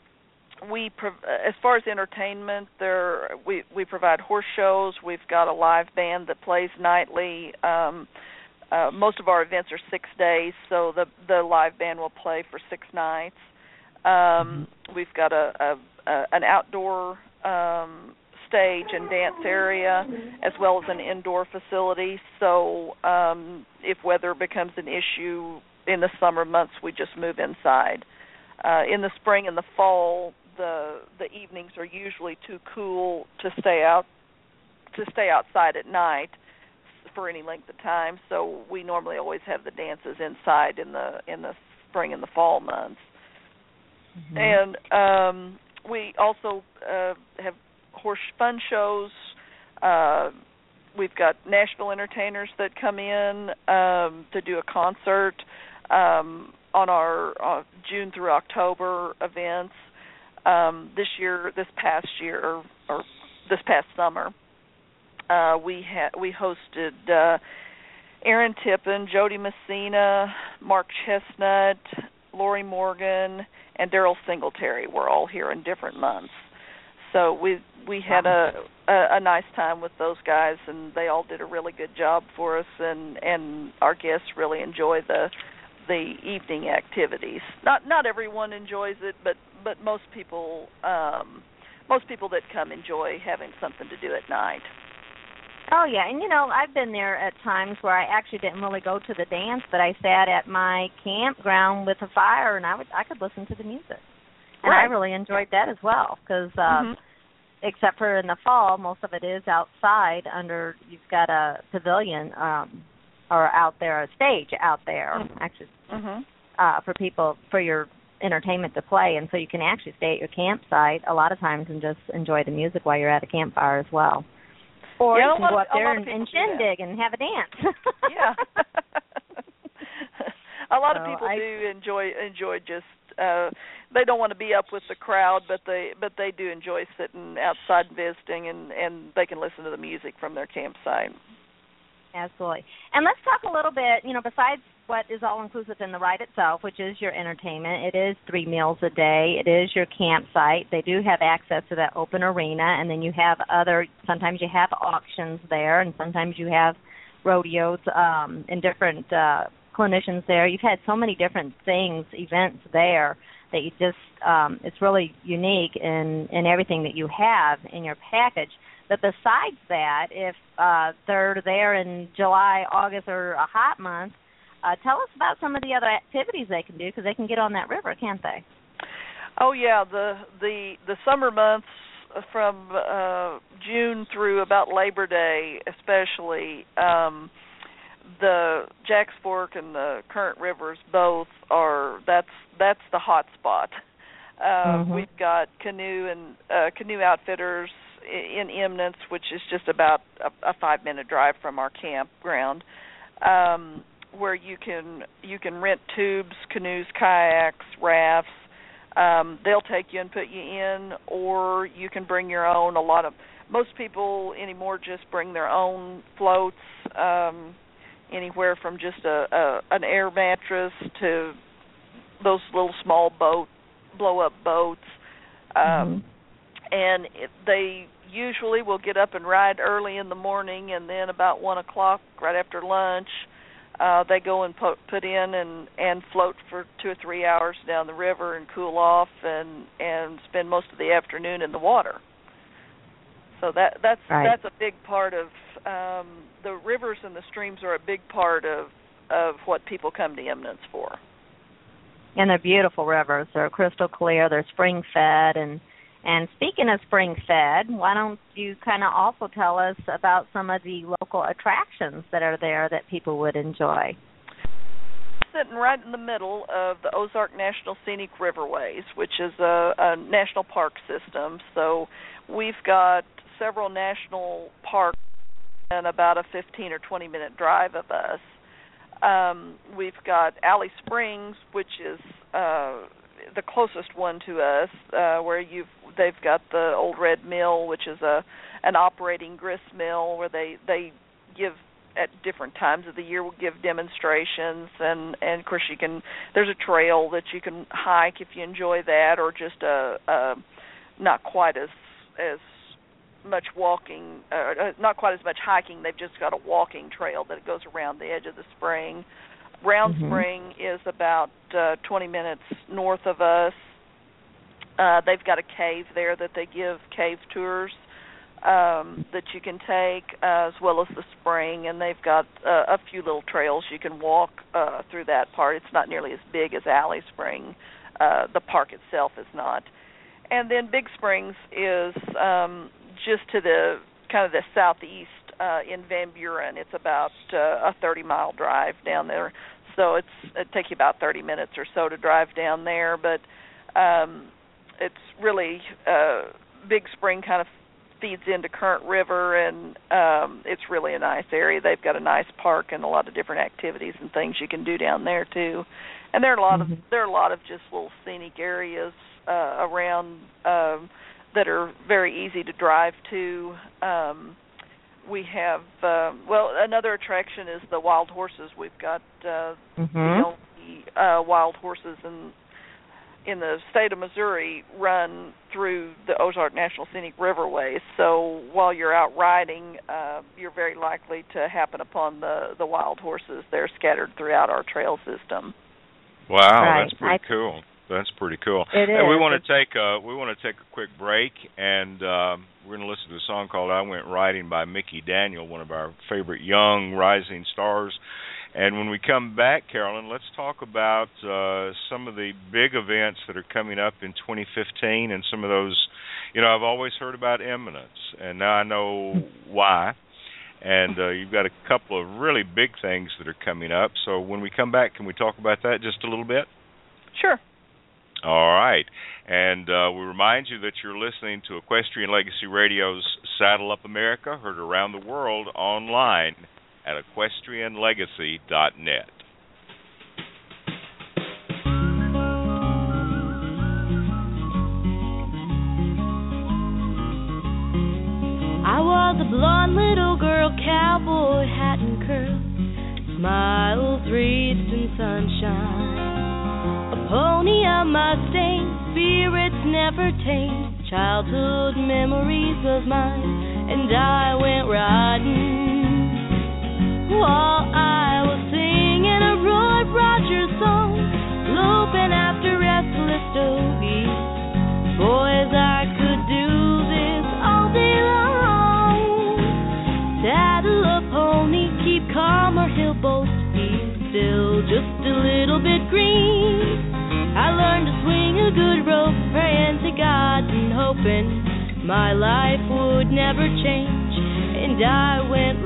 far as entertainment, we provide horse shows. We've got a live band that plays nightly. Most of our events are 6 days, so the live band will play for 6 nights. We've got an outdoor stage and dance area, as well as an indoor facility. So if weather becomes an issue in the summer months, we just move inside. In the spring and the fall, the evenings are usually too cool to stay outside at night for any length of time. So we normally always have the dances inside in the spring and the fall months. Mm-hmm. And we also have horse fun shows. We've got Nashville entertainers that come in to do a concert on our June through October events. This past summer, we hosted Aaron Tippin, Jody Messina, Mark Chestnut, Lori Morgan, and Daryl Singletary were all here in different months. So we had a nice time with those guys, and they all did a really good job for us, and our guests really enjoy the evening activities. Not everyone enjoys it, but most people that come enjoy having something to do at night. Oh, yeah, and, I've been there at times where I actually didn't really go to the dance, but I sat at my campground with a fire, and I could listen to the music. And right. I really enjoyed that as well, because except for in the fall, most of it is outside you've got a pavilion or out there, a stage out there, actually, for people, for your entertainment to play, and so you can actually stay at your campsite a lot of times and just enjoy the music while you're at a campfire as well. Or you can go up there and shindig and have a dance. Yeah. A lot of people do enjoy just they don't want to be up with the crowd, but they do enjoy sitting outside and visiting, and they can listen to the music from their campsite. Absolutely. And let's talk a little bit, besides what is all-inclusive in the ride itself, which is your entertainment. It is 3 meals a day. It is your campsite. They do have access to that open arena, and then you have sometimes you have auctions there, and sometimes you have rodeos and different clinicians there. You've had so many different events there, that you just, it's really unique in everything that you have in your package. But besides that, if they're there in July, August, or a hot month, tell us about some of the other activities they can do, because they can get on that river, can't they? Oh yeah, the summer months from June through about Labor Day, especially, the Jacks Fork and the Current Rivers both are. That's the hot spot. We've got canoe outfitters in Eminence, which is just about a 5-minute drive from our campground, where you can rent tubes, canoes, kayaks, rafts. they'll take you and put you in, or you can bring your own. Most people anymore just bring their own floats, anywhere from just an air mattress to those little small blow-up boats. And they usually will get up and ride early in the morning, and then about 1 o'clock, right after lunch, they go and put in and float for 2 or 3 hours down the river and cool off and spend most of the afternoon in the water. So that's a big part of the rivers and the streams are a big part of what people come to Eminence for. And they're beautiful rivers. They're crystal clear. They're spring-fed. And speaking of spring-fed, why don't you kind of also tell us about some of the local attractions that are there that people would enjoy? Sitting right in the middle of the Ozark National Scenic Riverways, which is a national park system. So we've got several national parks and about a 15 or 20-minute drive of us. We've got Alley Springs, which is the closest one to us, where they've got the Old Red Mill, which is an operating grist mill where they give at different times of the year will give demonstrations, and of course there's a trail that you can hike if you enjoy that, or just not quite as much walking, not quite as much hiking. They've just got a walking trail that goes around the edge of the spring. Round Spring is about 20 minutes north of us. They've got a cave there that they give cave tours that you can take, as well as the spring, and they've got a few little trails you can walk through that part. It's not nearly as big as Alley Spring. The park itself is not. And then Big Springs is just to the kind of the southeast in Van Buren. It's about a 30-mile drive down there. So it takes you about 30 minutes or so to drive down there. But it's really Big Spring kind of feeds into Current River, and it's really a nice area. They've got a nice park and a lot of different activities and things you can do down there too. And there are a lot of just little scenic areas around that are very easy to drive to. We have another attraction is the wild horses. We've got the only wild horses in the state of Missouri run through the Ozark National Scenic Riverways. So while you're out riding, you're very likely to happen upon the wild horses. They're scattered throughout our trail system. Wow, that's pretty cool. That's pretty cool. It is. We want to take a quick break, and we're going to listen to a song called "I Went Riding" by Mickey Daniel, one of our favorite young rising stars. And when we come back, Carolyn, let's talk about some of the big events that are coming up in 2015, and some of those. I've always heard about Eminence, and now I know why. And you've got a couple of really big things that are coming up. So when we come back, can we talk about that just a little bit? Sure. All right. And we remind you that you're listening to Equestrian Legacy Radio's Saddle Up America, heard around the world online at equestrianlegacy.net. I was a blonde little girl, cowboy hat and curls, smiles wreathed in sunshine. A pony of my stain, spirits never tamed, childhood memories of mine, and I went riding while I was singing a Roy Rogers song, loping after restless stogies. Boys, I could do this all day long. Saddle a pony, keep calm or he'll boast. He's still just a little bit green. I learned to swing a good rope, praying to God and hoping my life would never change. And I went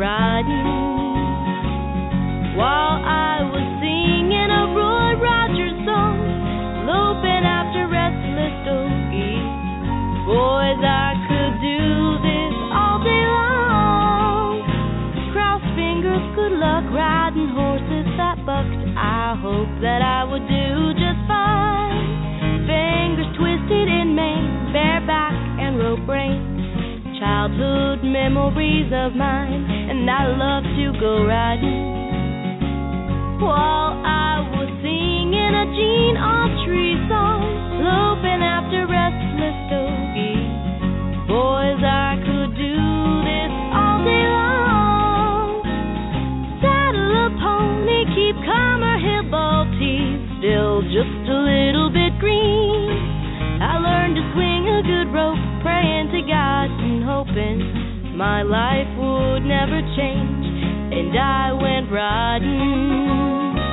riding while I was singing a Roy Rogers song, loping after restless stogies. Boys, I could do this all day long. Cross fingers, good luck riding horses that bucked. I hope that I would do just fine. Fingers childhood memories of mine, and I love to go riding. While I was singing a Gene Autry song, loping after restless stogies. Boys, I could do this all day long. Saddle a pony, keep calmer, hillball teeth, still just a little bit green. I learned to swing a good rope, praying to God and hoping my life would never change, and I went riding.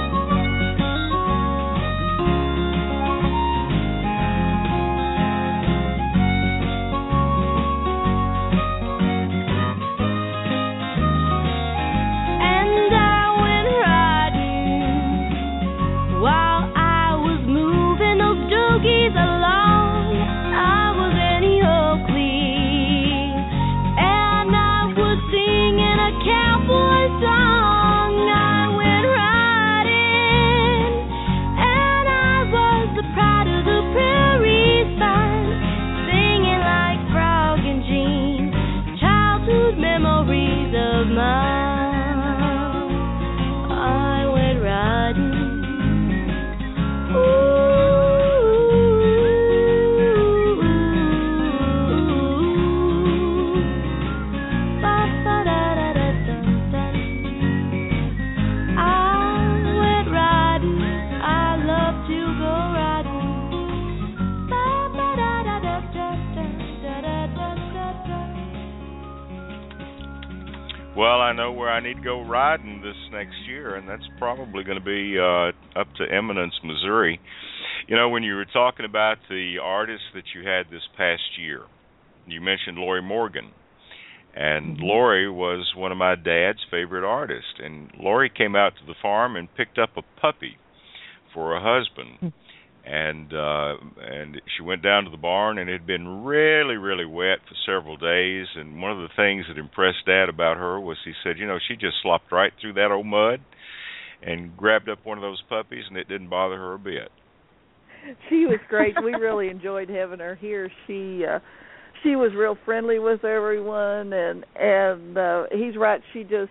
Well, I know where I need to go riding this next year, and that's probably going to be up to Eminence, Missouri. You know, when you were talking about the artists that you had this past year, you mentioned Lorrie Morgan. And Lorrie was one of my dad's favorite artists. And Lorrie came out to the farm and picked up a puppy for a husband. And she went down to the barn, and it had been really, really wet for several days. And one of the things that impressed Dad about her was he said, you know, she just slopped right through that old mud and grabbed up one of those puppies, and it didn't bother her a bit. She was great. We really enjoyed having her here. She was real friendly with everyone, and he's right. She just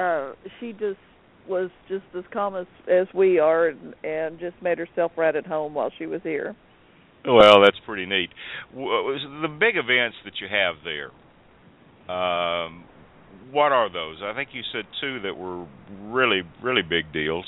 was just as calm as we are, and just made herself right at home while she was here. Well, that's pretty neat. The big events that you have there, what are those? I think you said two that were really, really big deals.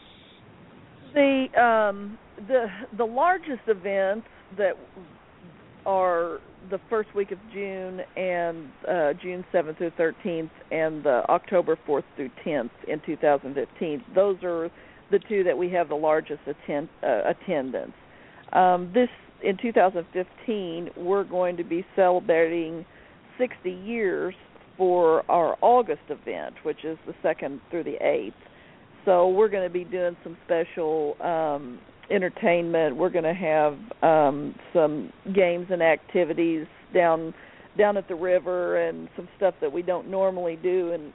The largest events that are the first week of June and June 7th through 13th and the October 4th through 10th in 2015. Those are the two that we have the largest attendance. This in 2015, we're going to be celebrating 60 years for our August event, which is the 2nd through the 8th. So we're going to be doing some special entertainment. We're going to have some games and activities down at the river, and some stuff that we don't normally do, and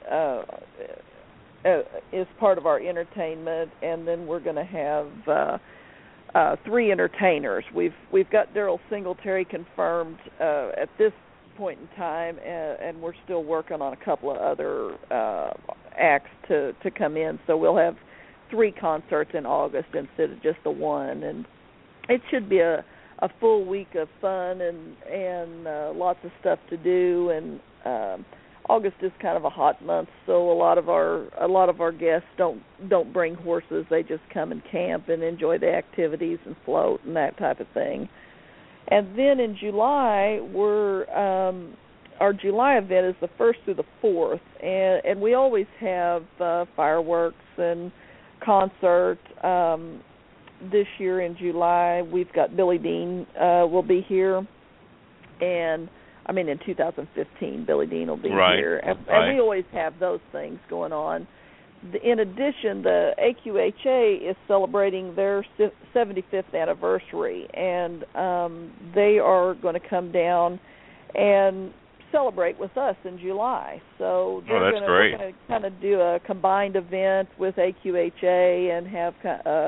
is part of our entertainment. And then we're going to have 3 entertainers. We've got Daryl Singletary confirmed at this point in time, and we're still working on a couple of other acts to come in. So we'll have 3 concerts in August instead of just the one, and it should be a full week of fun and lots of stuff to do. And August is kind of a hot month, so a lot of our guests don't bring horses. They just come and camp and enjoy the activities and float and that type of thing. And then in July, our July event is the 1st through the 4th, and we always have fireworks and concert. This year in July, we've got Billy Dean will be here, and I mean in 2015, Billy Dean will be here, and we always have those things going on. In addition, the AQHA is celebrating their 75th anniversary, and they are going to come down and celebrate with us in July. So we're going to kind of do a combined event with AQHA and have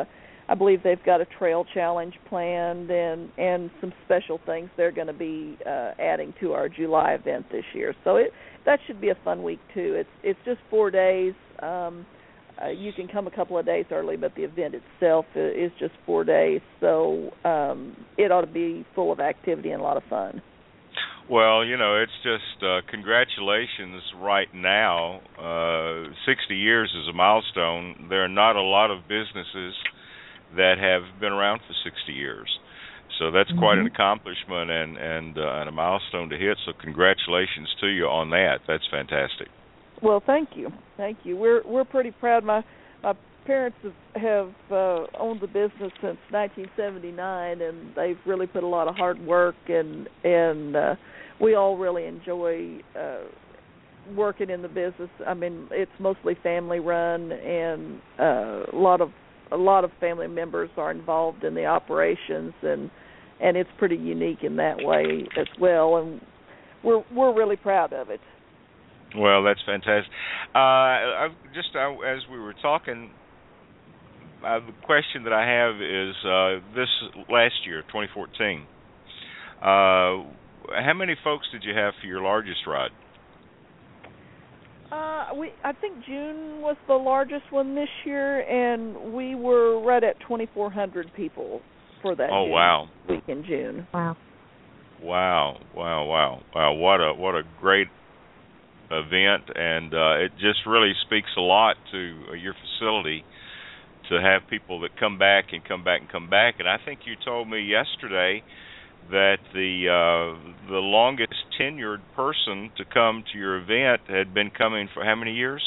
I believe they've got a trail challenge planned and some special things they're going to be adding to our July event this year. So that should be a fun week too. It's just 4 days. You can come a couple of days early, but the event itself is just 4 days. So it ought to be full of activity and a lot of fun. Well, it's just congratulations right now. 60 years is a milestone. There are not a lot of businesses that have been around for 60 years. So that's quite an accomplishment and a milestone to hit. So congratulations to you on that. That's fantastic. Well, thank you. We're pretty proud. My parents have owned the business since 1979, and they've really put a lot of hard work, and we all really enjoy working in the business. I mean, it's mostly family run, and a lot of family members are involved in the operations, and it's pretty unique in that way as well, and we're really proud of it. Well, that's fantastic. As we were talking, the question that I have is this last year, 2014, how many folks did you have for your largest ride? I think June was the largest one this year, and we were right at 2,400 people for that week in June. Wow. What a great event, and it just really speaks a lot to your facility to have people that come back. And I think you told me yesterday that the longest tenured person to come to your event had been coming for how many years?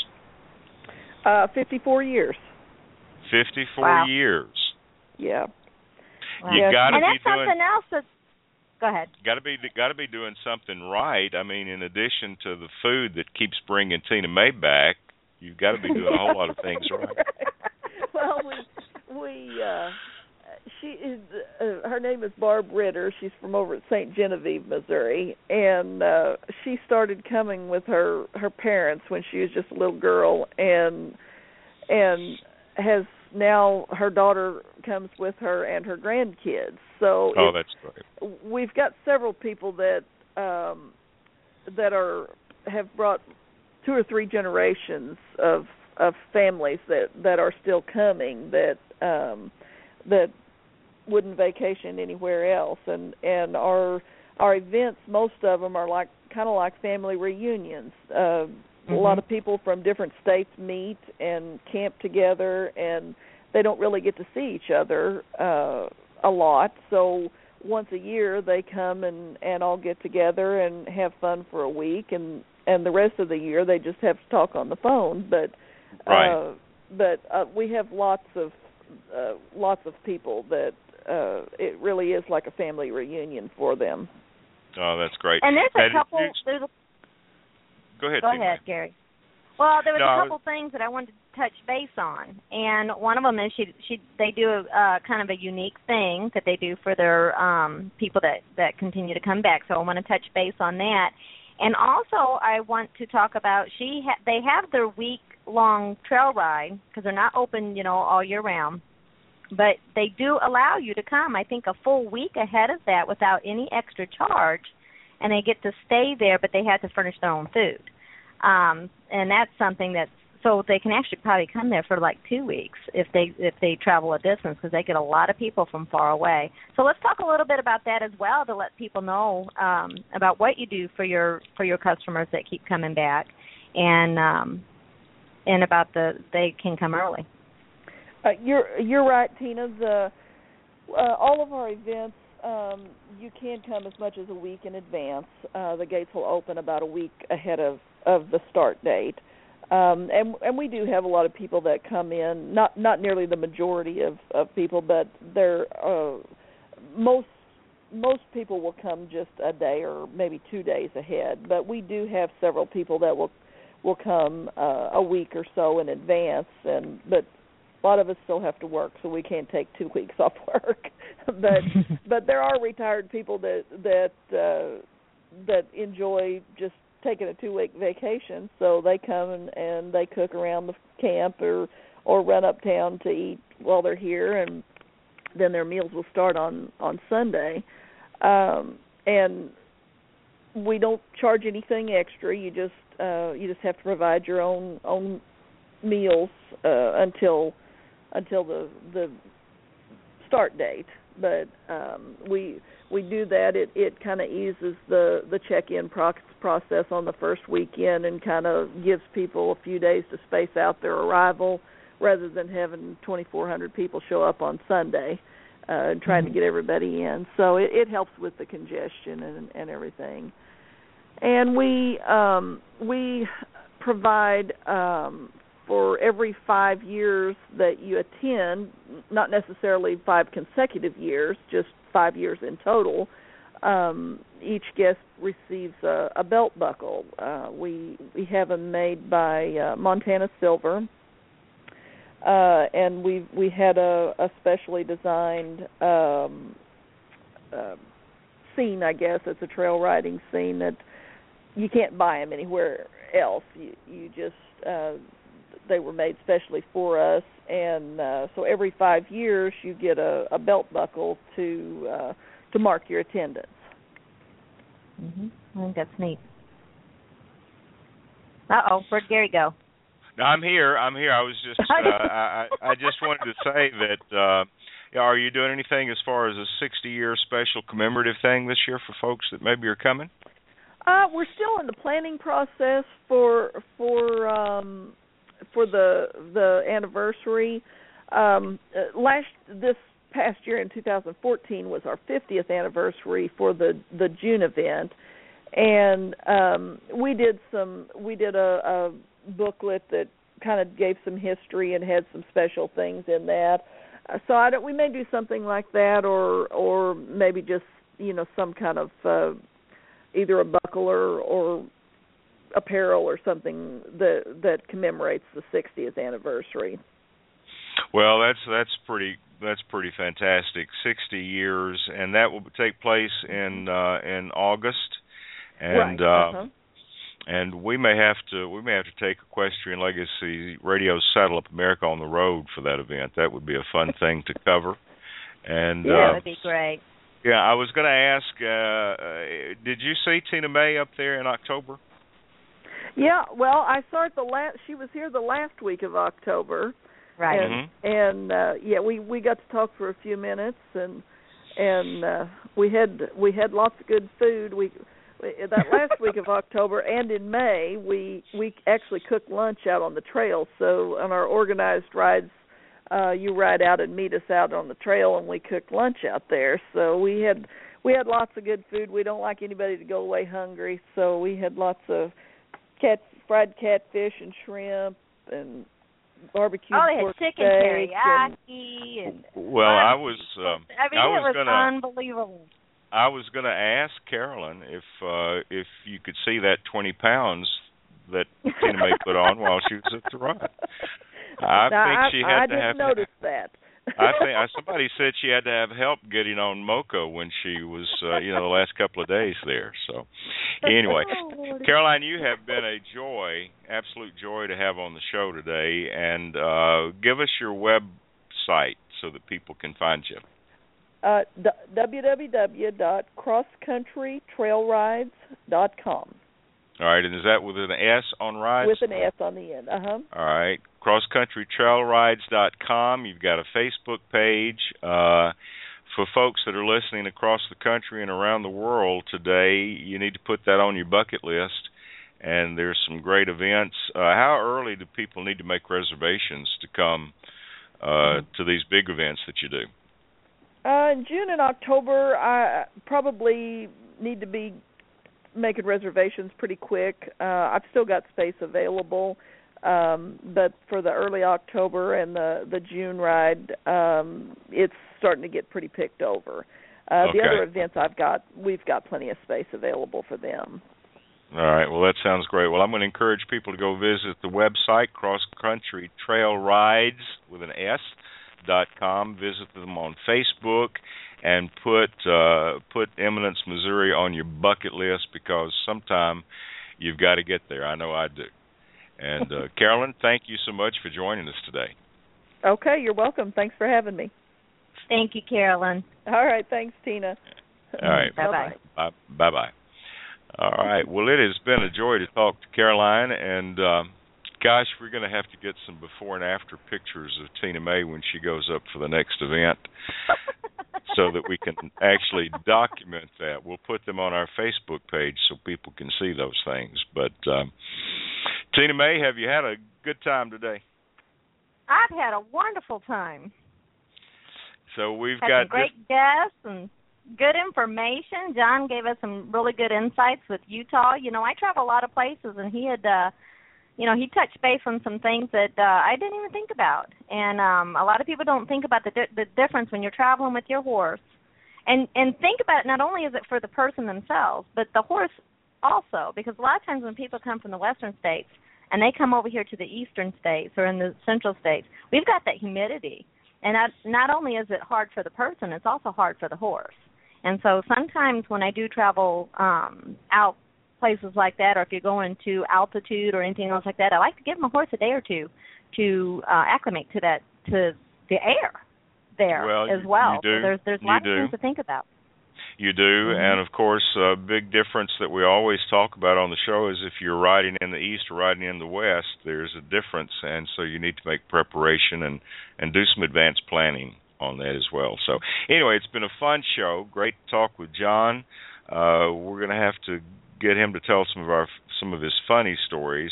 54 years. 54 years. Yeah. Wow. You got to be that's doing something else that's. Go ahead. Got to be doing something right. I mean, in addition to the food that keeps bringing Tina May back, you've got to be doing a whole lot of things right. Well, she is. Her name is Barb Ritter. She's from over at St. Genevieve, Missouri, and she started coming with her parents when she was just a little girl, and has now her daughter comes with her and her grandkids. So that's great. We've got several people that have brought 2 or 3 generations of families that are still coming that wouldn't vacation anywhere else, and our events, most of them are kind of like family reunions. A lot of people from different states meet and camp together, and they don't really get to see each other a lot. So once a year they come and all get together and have fun for a week, and the rest of the year they just have to talk on the phone. But we have lots of people that it really is like a family reunion for them. Oh, that's great. And there's a couple. Go ahead. Go ahead, Gary. Well, there was a couple things that I wanted to touch base on, and one of them is they do a kind of a unique thing that they do for their people that continue to come back. So I want to touch base on that, and also I want to talk about they have their week-long trail ride because they're not open, all year round, but they do allow you to come. I think a full week ahead of that without any extra charge, and they get to stay there, but they have to furnish their own food. And that's something so they can actually probably come there for like 2 weeks if they travel a distance, because they get a lot of people from far away. So let's talk a little bit about that as well to let people know about what you do for your customers that keep coming back, and about they can come early. You're right, Tina. All of our events, you can come as much as a week in advance. The gates will open about a week ahead of the start date, and we do have a lot of people that come in. Not nearly the majority of people, but most people will come just a day or maybe 2 days ahead. But we do have several people that will come a week or so in advance, but a lot of us still have to work, so we can't take 2 weeks off work. but there are retired people that enjoy just taking a 2-week vacation, so they come and they cook around the camp or run uptown to eat while they're here, and then their meals will start on Sunday. And we don't charge anything extra. You just have to provide your own meals until the start date. But we do that. It kind of eases the check-in process on the first weekend and kind of gives people a few days to space out their arrival rather than having 2,400 people show up on Sunday and trying to get everybody in. So it helps with the congestion and everything. And we provide for every 5 years that you attend, not necessarily 5 consecutive years, just 5 years in total, each guest receives a belt buckle. We have them made by Montana Silver, and we had a specially designed scene, I guess. It's a trail riding scene that you can't buy them anywhere else. You just they were made specially for us, and so every 5 years you get a belt buckle to mark your attendance. I think that's neat. Where'd Gary go? No, I'm here. I was just I just wanted to say that are you doing anything as far as a 60-year special commemorative thing this year for folks that maybe are coming? We're still in the planning process for the anniversary. This past year in 2014 was our 50th anniversary for the June event, and we did a booklet that kind of gave some history and had some special things in that. So we may do something like that, or maybe just some kind of either a buckle or apparel or something that commemorates the 60th anniversary. Well, that's pretty fantastic. 60 years, and that will take place in August, and right. And we may have to take Equestrian Legacy Radio's Saddle Up America on the road for that event. That would be a fun thing to cover. And that would be great. Yeah, I was going to ask, did you see Tina May up there in October? Yeah, well, I saw it she was here the last week of October. Right. And we got to talk for a few minutes, and we had lots of good food. That last week of October and in May, we actually cooked lunch out on the trail. So on our organized rides, you ride out and meet us out on the trail, and we cooked lunch out there. So we had lots of good food. We don't like anybody to go away hungry, so we had lots of fried catfish and shrimp and barbecue pork steak. Chicken teriyaki and well, I was it was unbelievable. I was going to ask Carolyn if you could see that 20 pounds that Tina May put on while she was at the ride. I didn't notice that. I think somebody said she had to have help getting on Mocha when she was, the last couple of days there. So, anyway, Caroline, you have been a joy, absolute joy to have on the show today. And give us your website so that people can find you. www.crosscountrytrailrides.com. All right, and is that with an S on rides? With an S on the end, All right, crosscountrytrailrides.com. You've got a Facebook page. For folks that are listening across the country and around the world today, you need to put that on your bucket list, and there's some great events. How early do people need to make reservations to come to these big events that you do? In June and October, I probably need to be making reservations pretty quick. I've still got space available, but for the early October and the June ride, it's starting to get pretty picked over. The other events we've got plenty of space available for them. All right, well, that sounds great. Well, I'm going to encourage people to go visit the website, crosscountrytrailrides.com. Visit them on Facebook and put Eminence, Missouri on your bucket list, because sometime you've got to get there. I know I do. And Carolyn, thank you so much for joining us today. Okay, you're welcome. Thanks for having me. Thank you, Carolyn. All right, thanks, Tina. All right. Bye-bye. Bye-bye. All right. Well, it has been a joy to talk to Caroline, and gosh, we're going to have to get some before and after pictures of Tina May when she goes up for the next event so that we can actually document that. We'll put them on our Facebook page so people can see those things. But Tina May, have you had a good time today? I've had a wonderful time. So we've had got some great guests and good information. John gave us some really good insights with Utah. You know, I travel a lot of places, and he had, he touched base on some things that I didn't even think about. And a lot of people don't think about the difference when you're traveling with your horse. And think about it, not only is it for the person themselves, but the horse also, because a lot of times when people come from the western states and they come over here to the eastern states or in the central states, we've got that humidity. And not only is it hard for the person, it's also hard for the horse. And so sometimes when I do travel out places like that, or if you're going to altitude or anything else like that, I like to give my horse a day or two to acclimate to the air there as well. You do. So there's a lot of things to think about. You do, and of course, a big difference that we always talk about on the show is if you're riding in the east or riding in the west, there's a difference, and so you need to make preparation and do some advanced planning on that as well. So anyway, it's been a fun show. Great to talk with John. We're going to have to get him to tell some of his funny stories.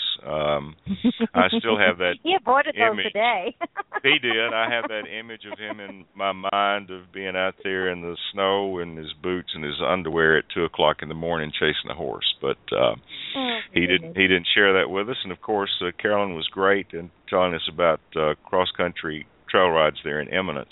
I still have that. He avoided image. those today. He did. I have that image of him in my mind of being out there in the snow in his boots and his underwear at 2:00 in the morning chasing a horse. But he didn't share that with us. And of course, Carolyn was great in telling us about cross country trail rides there in Eminence.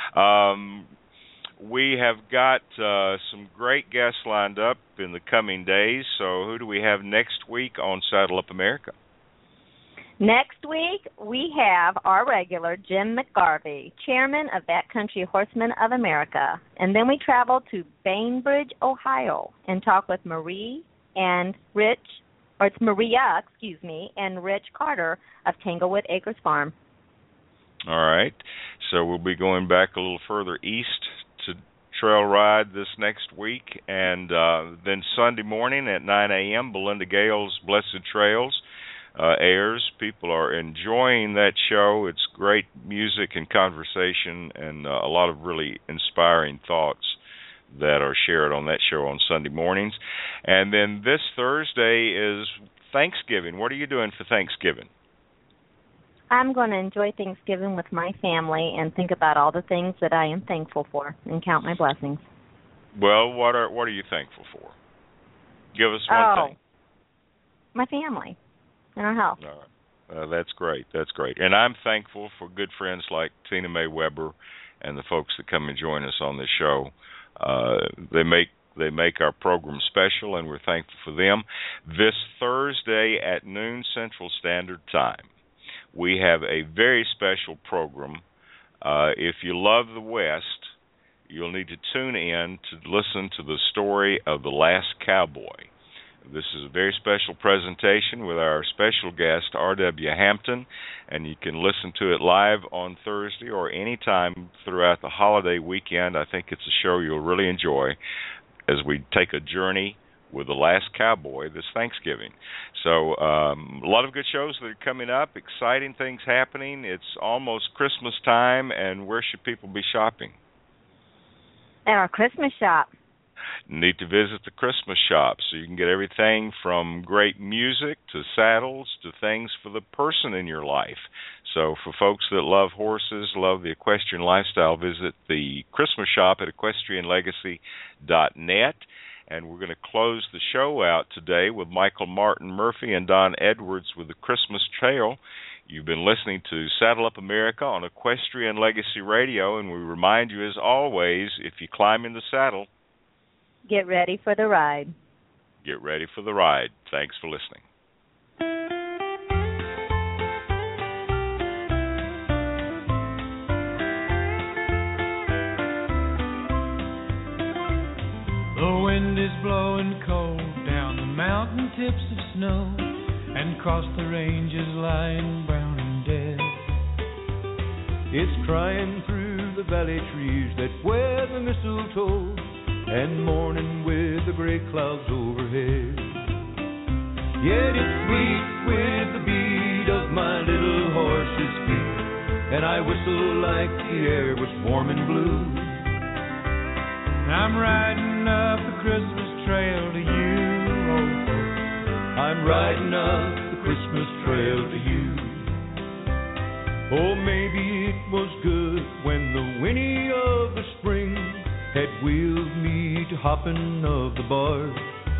We have got some great guests lined up in the coming days. So who do we have next week on Saddle Up America? Next week, we have our regular Jim McGarvey, chairman of Backcountry Horsemen of America. And then we travel to Bainbridge, Ohio, and talk with Maria and Rich Carter of Tanglewood Acres Farm. All right. So we'll be going back a little further east to trail ride this next week. And then Sunday morning at 9 a.m., Belinda Gale's Blessed Trails airs. People are enjoying that show. It's great music and conversation and a lot of really inspiring thoughts that are shared on that show on Sunday mornings. And then this Thursday is Thanksgiving. What are you doing for Thanksgiving? I'm going to enjoy Thanksgiving with my family and think about all the things that I am thankful for and count my blessings. Well, what are you thankful for? Give us one thing. My family and our health. All right. That's great. That's great. And I'm thankful for good friends like Tina May Weber and the folks that come and join us on this show. They make our program special, and we're thankful for them. This Thursday at noon Central Standard Time, we have a very special program. If you love the West, you'll need to tune in to listen to the story of the last cowboy. This is a very special presentation with our special guest, R.W. Hampton, and you can listen to it live on Thursday or any time throughout the holiday weekend. I think it's a show you'll really enjoy as we take a journey with the last cowboy this Thanksgiving. So a lot of good shows that are coming up, exciting things happening. It's almost Christmas time, and where should people be shopping? At our Christmas shop. Need to visit the Christmas shop so you can get everything from great music to saddles to things for the person in your life. So for folks that love horses, love the equestrian lifestyle, visit the Christmas shop at equestrianlegacy.net. And we're going to close the show out today with Michael Martin Murphy and Don Edwards with the Christmas Trail. You've been listening to Saddle Up America on Equestrian Legacy Radio, and we remind you, as always, if you climb in the saddle, get ready for the ride. Get ready for the ride. Thanks for listening. The wind is blowing cold down the mountain tips of snow, and across the ranges lying brown and dead It's crying through the valley trees that wear the mistletoe and mourning with the gray clouds overhead. Yet it's sweet with the beat of my little horse's feet, and I whistle like the air was warm and blue. I'm riding up the Christmas trail to you, oh folks. I'm riding up the Christmas trail to you. Oh, maybe it was good when the whinny of the spring had wheeled me to hopping of the bars,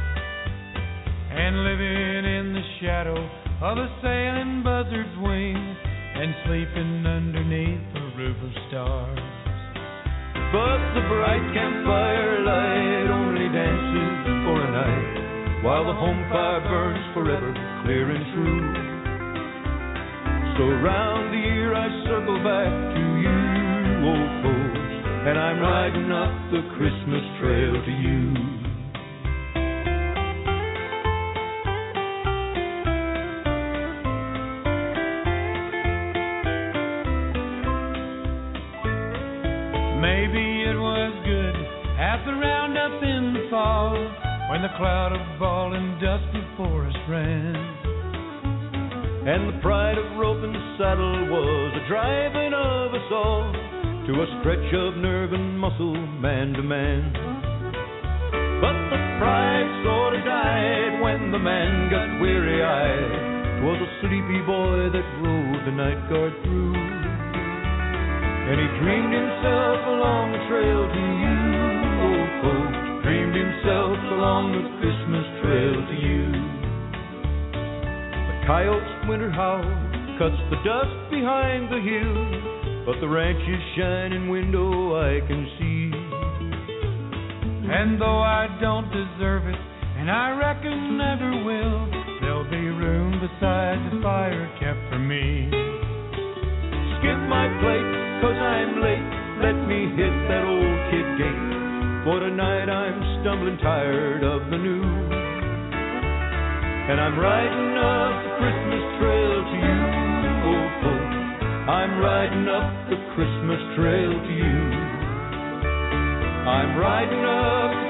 and living in the shadow of a sailing buzzard's wing, and sleeping underneath a roof of stars. But the bright campfire light only dances for a night, while the home fire burns forever, clear and true. So round the year I circle back to you, old folks, and I'm riding up the Christmas trail to you. Maybe it was good at the roundup in the fall, when the cloud of ball and dust before us ran, and the pride of rope and saddle was a driving of us all to a stretch of nerve and muscle, man to man. But the pride sort of died when the man got weary-eyed. 'Twas a sleepy boy that rode the night guard through, and he dreamed himself along the trail to you, old folks, dreamed himself along the Christmas trail to you. The coyote's winter howl cuts the dust behind the hill, but the ranch's shining window I can see. And though I don't deserve it, and I reckon never will, there'll be room beside the fire kept for me. Skip my plate, 'cause I'm late, let me hit that old kid gate, for tonight I'm stumbling tired of the news. And I'm riding up the Christmas trail to you, old folks, I'm riding up the Christmas trail to you. I'm riding up